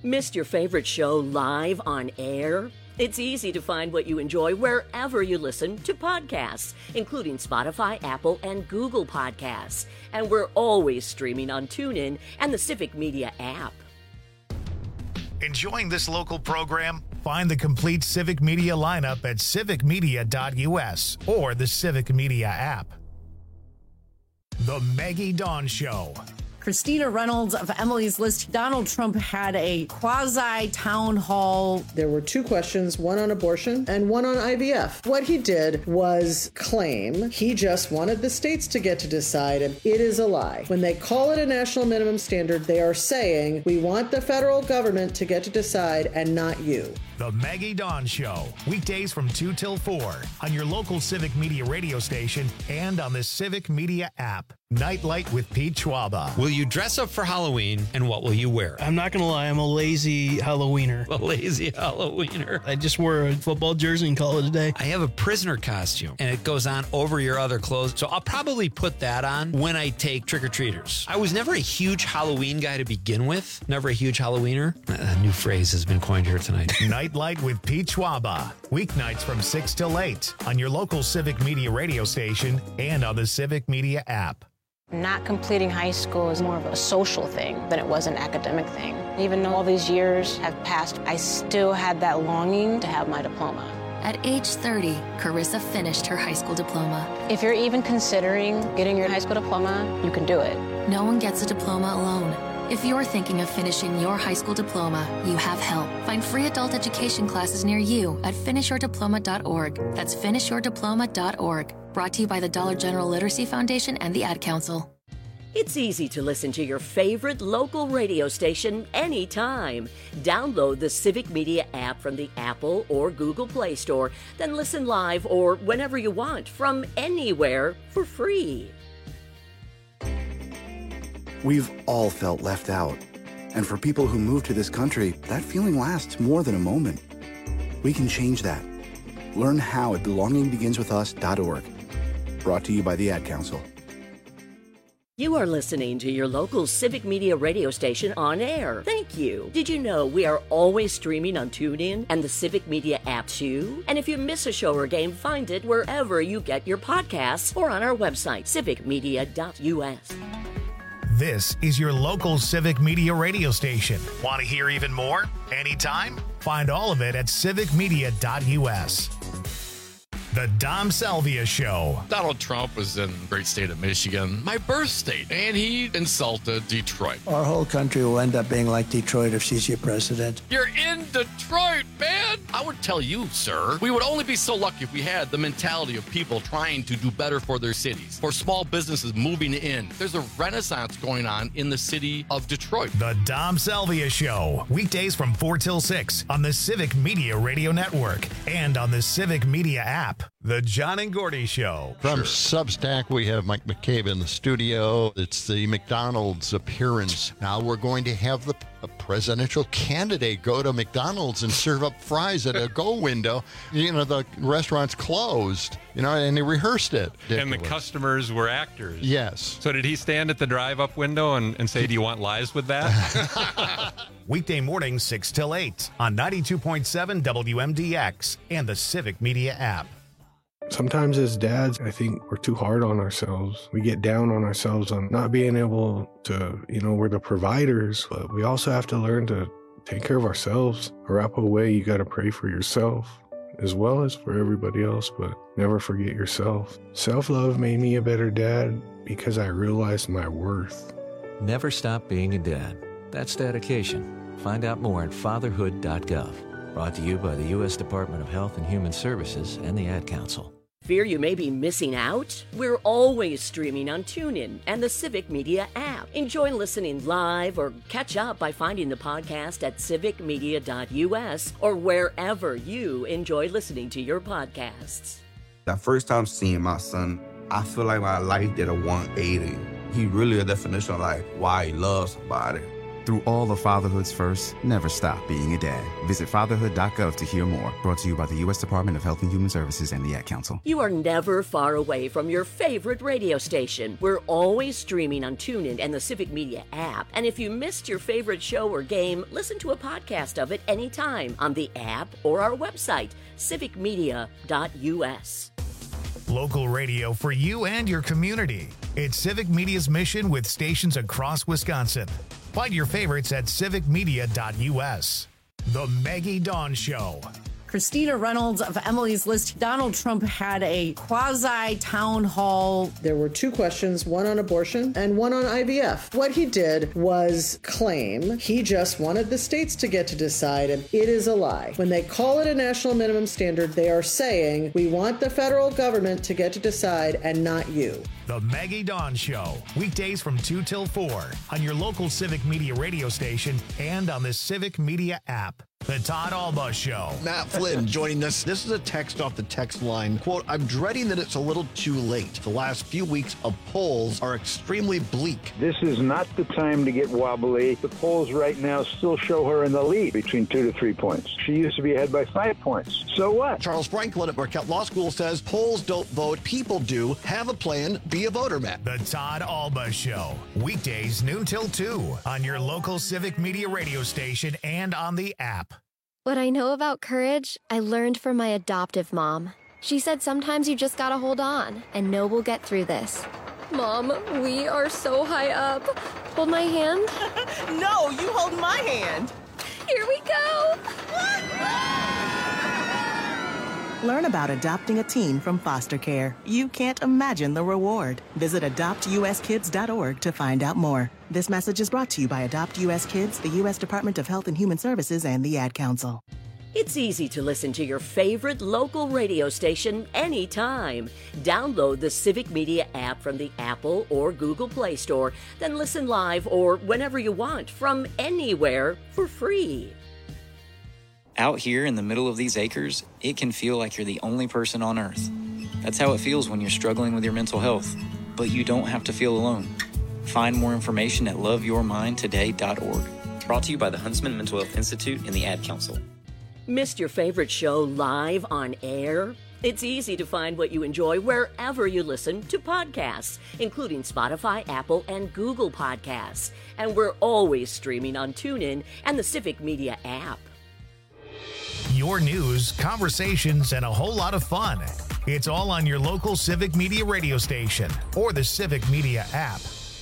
Missed your favorite show live on air? It's easy to find what you enjoy wherever you listen to podcasts, including Spotify, Apple, and Google Podcasts. And we're always streaming on TuneIn and the Civic Media app. Enjoying this local program? Find the complete Civic Media lineup at civic media dot u s or the Civic Media app. The Maggie Dawn Show. Christina Reynolds of Emily's List. Donald Trump had a quasi town hall. There were two questions, one on abortion and one on I V F. What he did was claim he just wanted the states to get to decide, and it is a lie. When they call it a national minimum standard, they are saying we want the federal government to get to decide and not you. The Maggie Dawn Show, weekdays from two till four on your local Civic Media radio station and on the Civic Media app. Nightlight with Pete Schwaba. Will you dress up for Halloween, and what will you wear? I'm not going to lie, I'm a lazy Halloweener. A lazy Halloweener. I just wore a football jersey in college today. I have a prisoner costume, and it goes on over your other clothes, so I'll probably put that on when I take trick-or-treaters. I was never a huge Halloween guy to begin with. Never a huge Halloweener. A new phrase has been coined here tonight. Nightlight with Pete Schwaba. Weeknights from six till eight on your local Civic Media radio station and on the Civic Media app. Not completing high school is more of a social thing than it was an academic thing. Even though all these years have passed, I still had that longing to have my diploma. At age thirty, Carissa finished her high school diploma. If you're even considering getting your high school diploma, you can do it. No one gets a diploma alone. If you're thinking of finishing your high school diploma, you have help. Find free adult education classes near you at finish your diploma dot org. That's finish your diploma dot org. Brought to you by the Dollar General Literacy Foundation and the Ad Council. It's easy to listen to your favorite local radio station anytime. Download the Civic Media app from the Apple or Google Play Store, then listen live or whenever you want from anywhere for free. We've all felt left out. And for people who move to this country, that feeling lasts more than a moment. We can change that. Learn how at belonging begins with us dot org. Brought to you by the Ad Council. You are listening to your local Civic Media radio station on air. Thank you. Did you know we are always streaming on TuneIn and the Civic Media app too? And if you miss a show or game, find it wherever you get your podcasts or on our website, civic media dot u s. This is your local Civic Media radio station. Want to hear even more? Anytime? Find all of it at civic media dot u s. The Dom Salvia Show. Donald Trump was in the great state of Michigan, my birth state, and he insulted Detroit. Our whole country will end up being like Detroit if she's your president. You're in Detroit, man! I would tell you, sir, we would only be so lucky if we had the mentality of people trying to do better for their cities, for small businesses moving in. There's a renaissance going on in the city of Detroit. The Dom Salvia Show. Weekdays from four till six on the Civic Media Radio Network and on the Civic Media app. The John and Gordy Show. From Substack, we have Mike McCabe in the studio. It's the McDonald's appearance. Now we're going to have the a presidential candidate go to McDonald's and serve up fries at a go window. You know, the restaurant's closed, you know, and they rehearsed it. And the customers were actors. Yes. So did he stand at the drive-up window and, and say, do you want lies with that? Weekday mornings, six till eight on ninety-two point seven W M D X and the Civic Media app. Sometimes as dads, I think we're too hard on ourselves. We get down on ourselves on not being able to, you know, we're the providers, but we also have to learn to take care of ourselves. Arapaho way, you got to pray for yourself as well as for everybody else, but never forget yourself. Self-love made me a better dad because I realized my worth. Never stop being a dad. That's dedication. Find out more at fatherhood dot gov. Brought to you by the U S Department of Health and Human Services and the Ad Council. Fear you may be missing out? We're always streaming on TuneIn and the Civic Media app. Enjoy listening live or catch up by finding the podcast at civic media dot u s or wherever you enjoy listening to your podcasts. That first time seeing my son, I feel like my life did a one eighty. He really a definition of like why he loves somebody. Through all of fatherhood's first, never stop being a dad. Visit fatherhood dot gov to hear more. Brought to you by the U S Department of Health and Human Services and the Ad Council. You are never far away from your favorite radio station. We're always streaming on TuneIn and the Civic Media app. And if you missed your favorite show or game, listen to a podcast of it anytime on the app or our website, civic media dot u s. Local radio for you and your community. It's Civic Media's mission with stations across Wisconsin. Find your favorites at civic media dot u s. The Maggie Dawn Show. Christina Reynolds of Emily's List. Donald Trump had a quasi-town hall. There were two questions, one on abortion and one on I V F. What he did was claim he just wanted the states to get to decide, and it is a lie. When they call it a national minimum standard, they are saying, we want the federal government to get to decide and not you. The Maggie Dawn Show, weekdays from two till four on your local Civic Media radio station and on the Civic Media app. The Todd Alba Show. Matt Flynn joining us. This is a text off the text line. Quote, I'm dreading that it's a little too late. The last few weeks of polls are extremely bleak. This is not the time to get wobbly. The polls right now still show her in the lead between two to three points. She used to be ahead by five points. So what? Charles Franklin at Marquette Law School says polls don't vote, people do. Have a plan, be a voter, Matt. The Todd Alba Show, weekdays noon till two on your local Civic Media radio station and on the app. What I know about courage, I learned from my adoptive mom. She said sometimes you just gotta hold on and know we'll get through this. Mom, we are so high up. Hold my hand. No, you hold my hand. Here we go. Learn about adopting a teen from foster care. You can't imagine the reward. Visit adopt u s kids dot org to find out more. This message is brought to you by Adopt U S Kids, the U S Department of Health and Human Services, and the Ad Council. It's easy to listen to your favorite local radio station anytime. Download the Civic Media app from the Apple or Google Play Store, then listen live or whenever you want from anywhere for free. Out here in the middle of these acres, it can feel like you're the only person on earth. That's how it feels when you're struggling with your mental health. But you don't have to feel alone. Find more information at love your mind today dot org. Brought to you by the Huntsman Mental Health Institute and the Ad Council. Missed your favorite show live on air? It's easy to find what you enjoy wherever you listen to podcasts, including Spotify, Apple, and Google Podcasts. And we're always streaming on TuneIn and the Civic Media app. Your news, conversations, and a whole lot of fun. It's all on your local Civic Media radio station or the Civic Media app.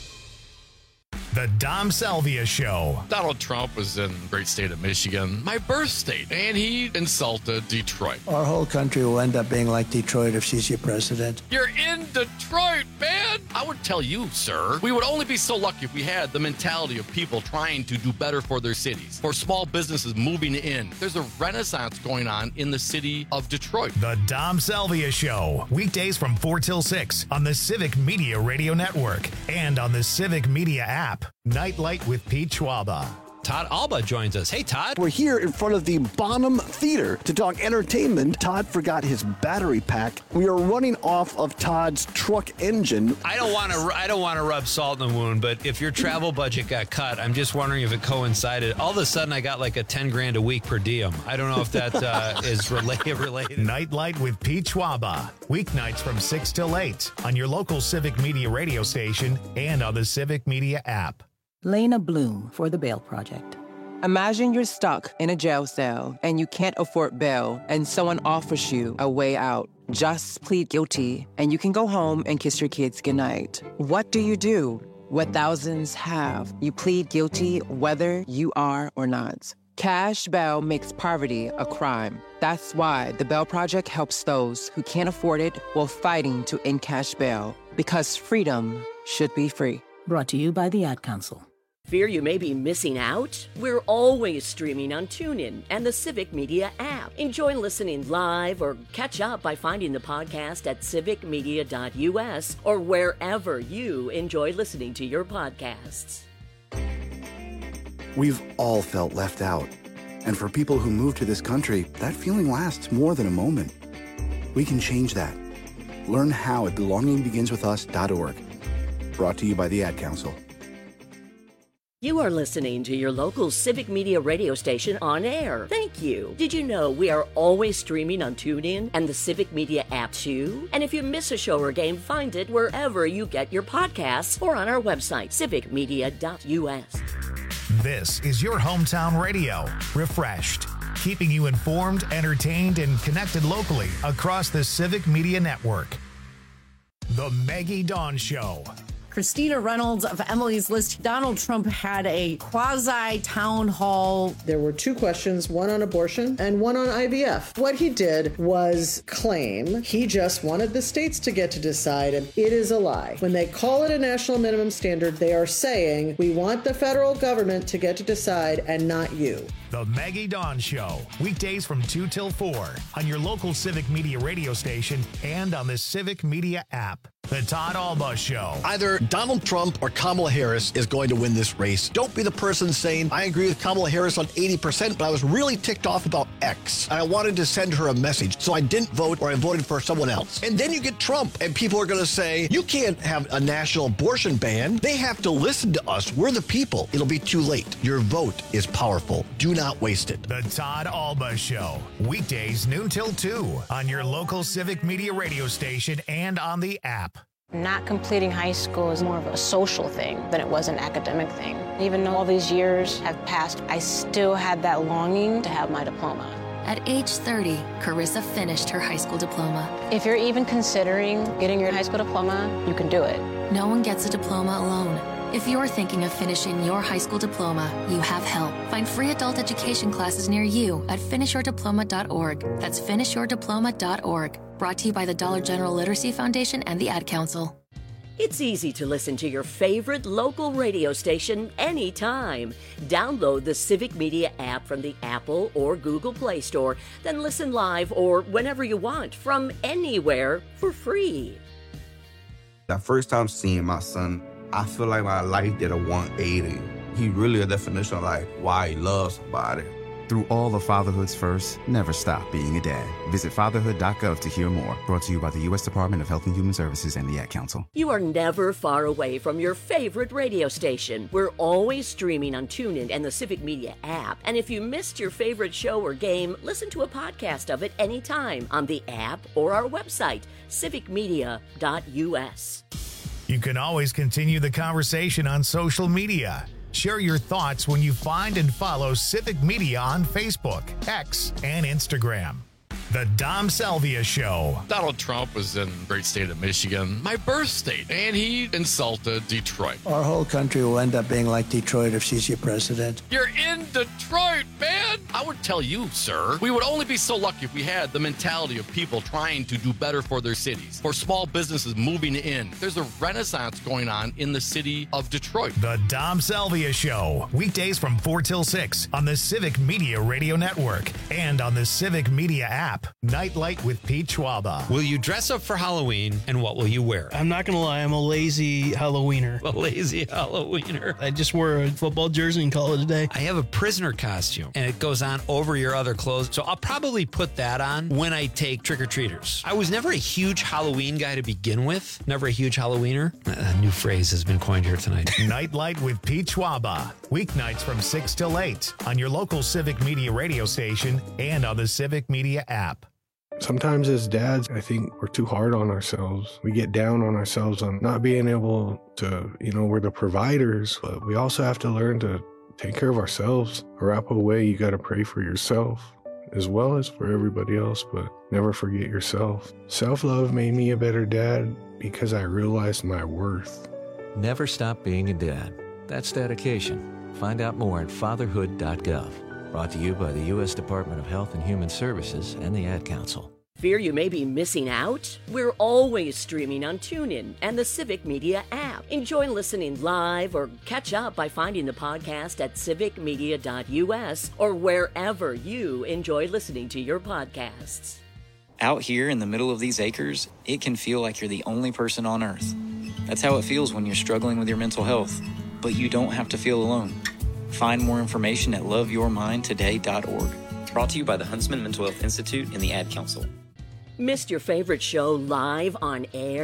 The Dom Salvia Show. Donald Trump was in the great state of Michigan, my birth state, and he insulted Detroit. Our whole country will end up being like Detroit if she's your president. You're in Detroit, man! I would tell you, sir, we would only be so lucky if we had the mentality of people trying to do better for their cities, for small businesses moving in. There's a renaissance going on in the city of Detroit. The Dom Salvia Show, weekdays from four till six on the Civic Media Radio Network and on the Civic Media app. Nightlight with Pete Schwaba. Todd Alba joins us. Hey, Todd. We're here in front of the Bonham Theater to talk entertainment. Todd forgot his battery pack. We are running off of Todd's truck engine. I don't want to. I don't want to rub salt in the wound, but if your travel budget got cut, I'm just wondering if it coincided. All of a sudden, I got like a ten grand a week per diem. I don't know if that uh, is related. related. Nightlight with Pete Schwaba. Weeknights from six till eight on your local Civic Media radio station and on the Civic Media app. Lena Bloom for the Bail Project. Imagine you're stuck in a jail cell and you can't afford bail and someone offers you a way out. Just plead guilty and you can go home and kiss your kids goodnight. What do you do? What thousands have. You plead guilty whether you are or not. Cash bail makes poverty a crime. That's why the Bail Project helps those who can't afford it while fighting to end cash bail. Because freedom should be free. Brought to you by the Ad Council. Fear you may be missing out? We're always streaming on TuneIn and the Civic Media app. Enjoy listening live or catch up by finding the podcast at civic media dot u s or wherever you enjoy listening to your podcasts. We've all felt left out. And for people who move to this country, that feeling lasts more than a moment. We can change that. Learn how at belonging begins with us dot org. Brought to you by the Ad Council. You are listening to your local Civic Media radio station on air. Thank you. Did you know we are always streaming on TuneIn and the Civic Media app too? And if you miss a show or game, find it wherever you get your podcasts or on our website, civic media dot u s. This is your hometown radio, refreshed, keeping you informed, entertained, and connected locally across the Civic Media Network. The Maggie Dawn Show. Christina Reynolds of Emily's List. Donald Trump had a quasi town hall. There were two questions, one on abortion and one on I V F. What he did was claim he just wanted the states to get to decide, and it is a lie. When they call it a national minimum standard, they are saying we want the federal government to get to decide and not you. The Maggie Dawn Show, weekdays from two till four on your local Civic Media radio station and on the Civic Media app. The Todd Alba Show. Either Donald Trump or Kamala Harris is going to win this race. Don't be the person saying, I agree with Kamala Harris on eighty percent, but I was really ticked off about X. And I wanted to send her a message, so I didn't vote or I voted for someone else. And then you get Trump, and people are going to say, you can't have a national abortion ban. They have to listen to us. We're the people. It'll be too late. Your vote is powerful. Do not waste it. The Todd Alba Show, weekdays noon till two on your local Civic Media radio station and on the app. Not completing high school is more of a social thing than it was an academic thing. Even though all these years have passed, I still had that longing to have my diploma. At age thirty, Carissa finished her high school diploma. If you're even considering getting your high school diploma, you can do it. No one gets a diploma alone. If you're thinking of finishing your high school diploma, you have help. Find free adult education classes near you at finish your diploma dot org. That's finish your diploma dot org. Brought to you by the Dollar General Literacy Foundation and the Ad Council. It's easy to listen to your favorite local radio station anytime. Download the Civic Media app from the Apple or Google Play Store, then listen live or whenever you want from anywhere for free. That first time seeing my son, I feel like my life did a one eighty. He really a definition of like why he loves somebody. Through all of fatherhood's first, never stop being a dad. Visit fatherhood dot gov to hear more. Brought to you by the U S Department of Health and Human Services and the Ad Council. You are never far away from your favorite radio station. We're always streaming on TuneIn and the Civic Media app. And if you missed your favorite show or game, listen to a podcast of it anytime on the app or our website, civic media dot u s. You can always continue the conversation on social media. Share your thoughts when you find and follow Civic Media on Facebook, X, and Instagram. The Dom Salvia Show. Donald Trump was in the great state of Michigan, my birth state, and he insulted Detroit. Our whole country will end up being like Detroit if she's your president. You're in Detroit, man! I would tell you, sir, we would only be so lucky if we had the mentality of people trying to do better for their cities, for small businesses moving in. There's a renaissance going on in the city of Detroit. The Dom Salvia Show, weekdays from four till six on the Civic Media Radio Network and on the Civic Media app. Nightlight with Pete Schwaba. Will you dress up for Halloween, and what will you wear? I'm not going to lie, I'm a lazy Halloweener. A lazy Halloweener. I just wear a football jersey and call it a day. I have a prisoner costume, and it goes on over your other clothes, so I'll probably put that on when I take trick-or-treaters. I was never a huge Halloween guy to begin with. Never a huge Halloweener. A new phrase has been coined here tonight. Nightlight with Pete Schwaba. Weeknights from six till eight on your local Civic Media radio station and on the Civic Media app. Sometimes as dads, I think we're too hard on ourselves. We get down on ourselves on not being able to, you know, we're the providers, but we also have to learn to take care of ourselves. Wrap away, you got to pray for yourself as well as for everybody else, but never forget yourself. Self-love made me a better dad because I realized my worth. Never stop being a dad. That's dedication. Find out more at fatherhood dot gov. Brought to you by the U S Department of Health and Human Services and the Ad Council. Fear you may be missing out? We're always streaming on TuneIn and the Civic Media app. Enjoy listening live or catch up by finding the podcast at civic media dot u s or wherever you enjoy listening to your podcasts. Out here in the middle of these acres, it can feel like you're the only person on Earth. That's how it feels when you're struggling with your mental health, but you don't have to feel alone. Find more information at love your mind today dot org. Brought to you by the Huntsman Mental Health Institute and the Ad Council. Missed your favorite show live on air?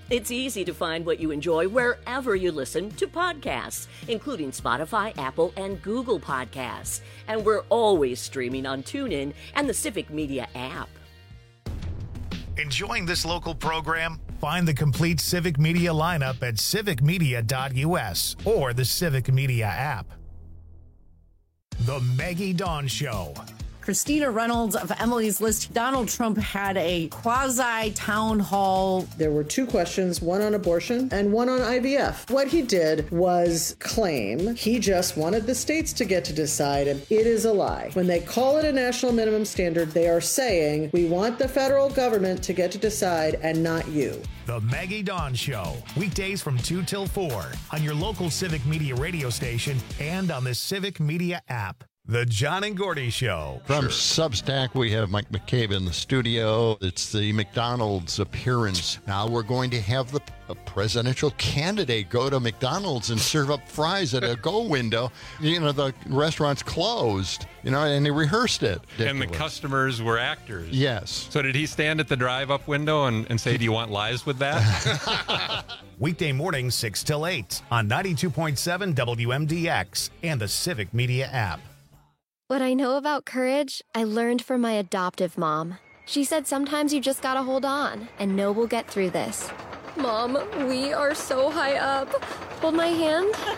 It's easy to find what you enjoy wherever you listen to podcasts, including Spotify, Apple, and Google Podcasts. And we're always streaming on TuneIn and the Civic Media app. Enjoying this local program? Find the complete Civic Media lineup at civic media dot u s or the Civic Media app. The Maggie Dawn Show. Christina Reynolds of Emily's List. Donald Trump had a quasi town hall. There were two questions, one on abortion and one on I V F. What he did was claim he just wanted the states to get to decide, and it is a lie. When they call it a national minimum standard, they are saying we want the federal government to get to decide and not you. The Maggie Dawn Show. Weekdays from two till four on your local Civic Media radio station and on the Civic Media app. The John and Gordy Show. From Substack, we have Mike McCabe in the studio. It's the McDonald's appearance. Now we're going to have the a presidential candidate go to McDonald's and serve up fries at a go window. You know, the restaurant's closed, you know, and they rehearsed it. Ridiculous. And the customers were actors. Yes. So did he stand at the drive-up window and, and say, do you want lies with that? Weekday mornings, six till eight on ninety-two point seven W M D X and the Civic Media app. What I know about courage, I learned from my adoptive mom. She said sometimes you just gotta hold on and know we'll get through this. Mom, we are so high up. Hold my hand.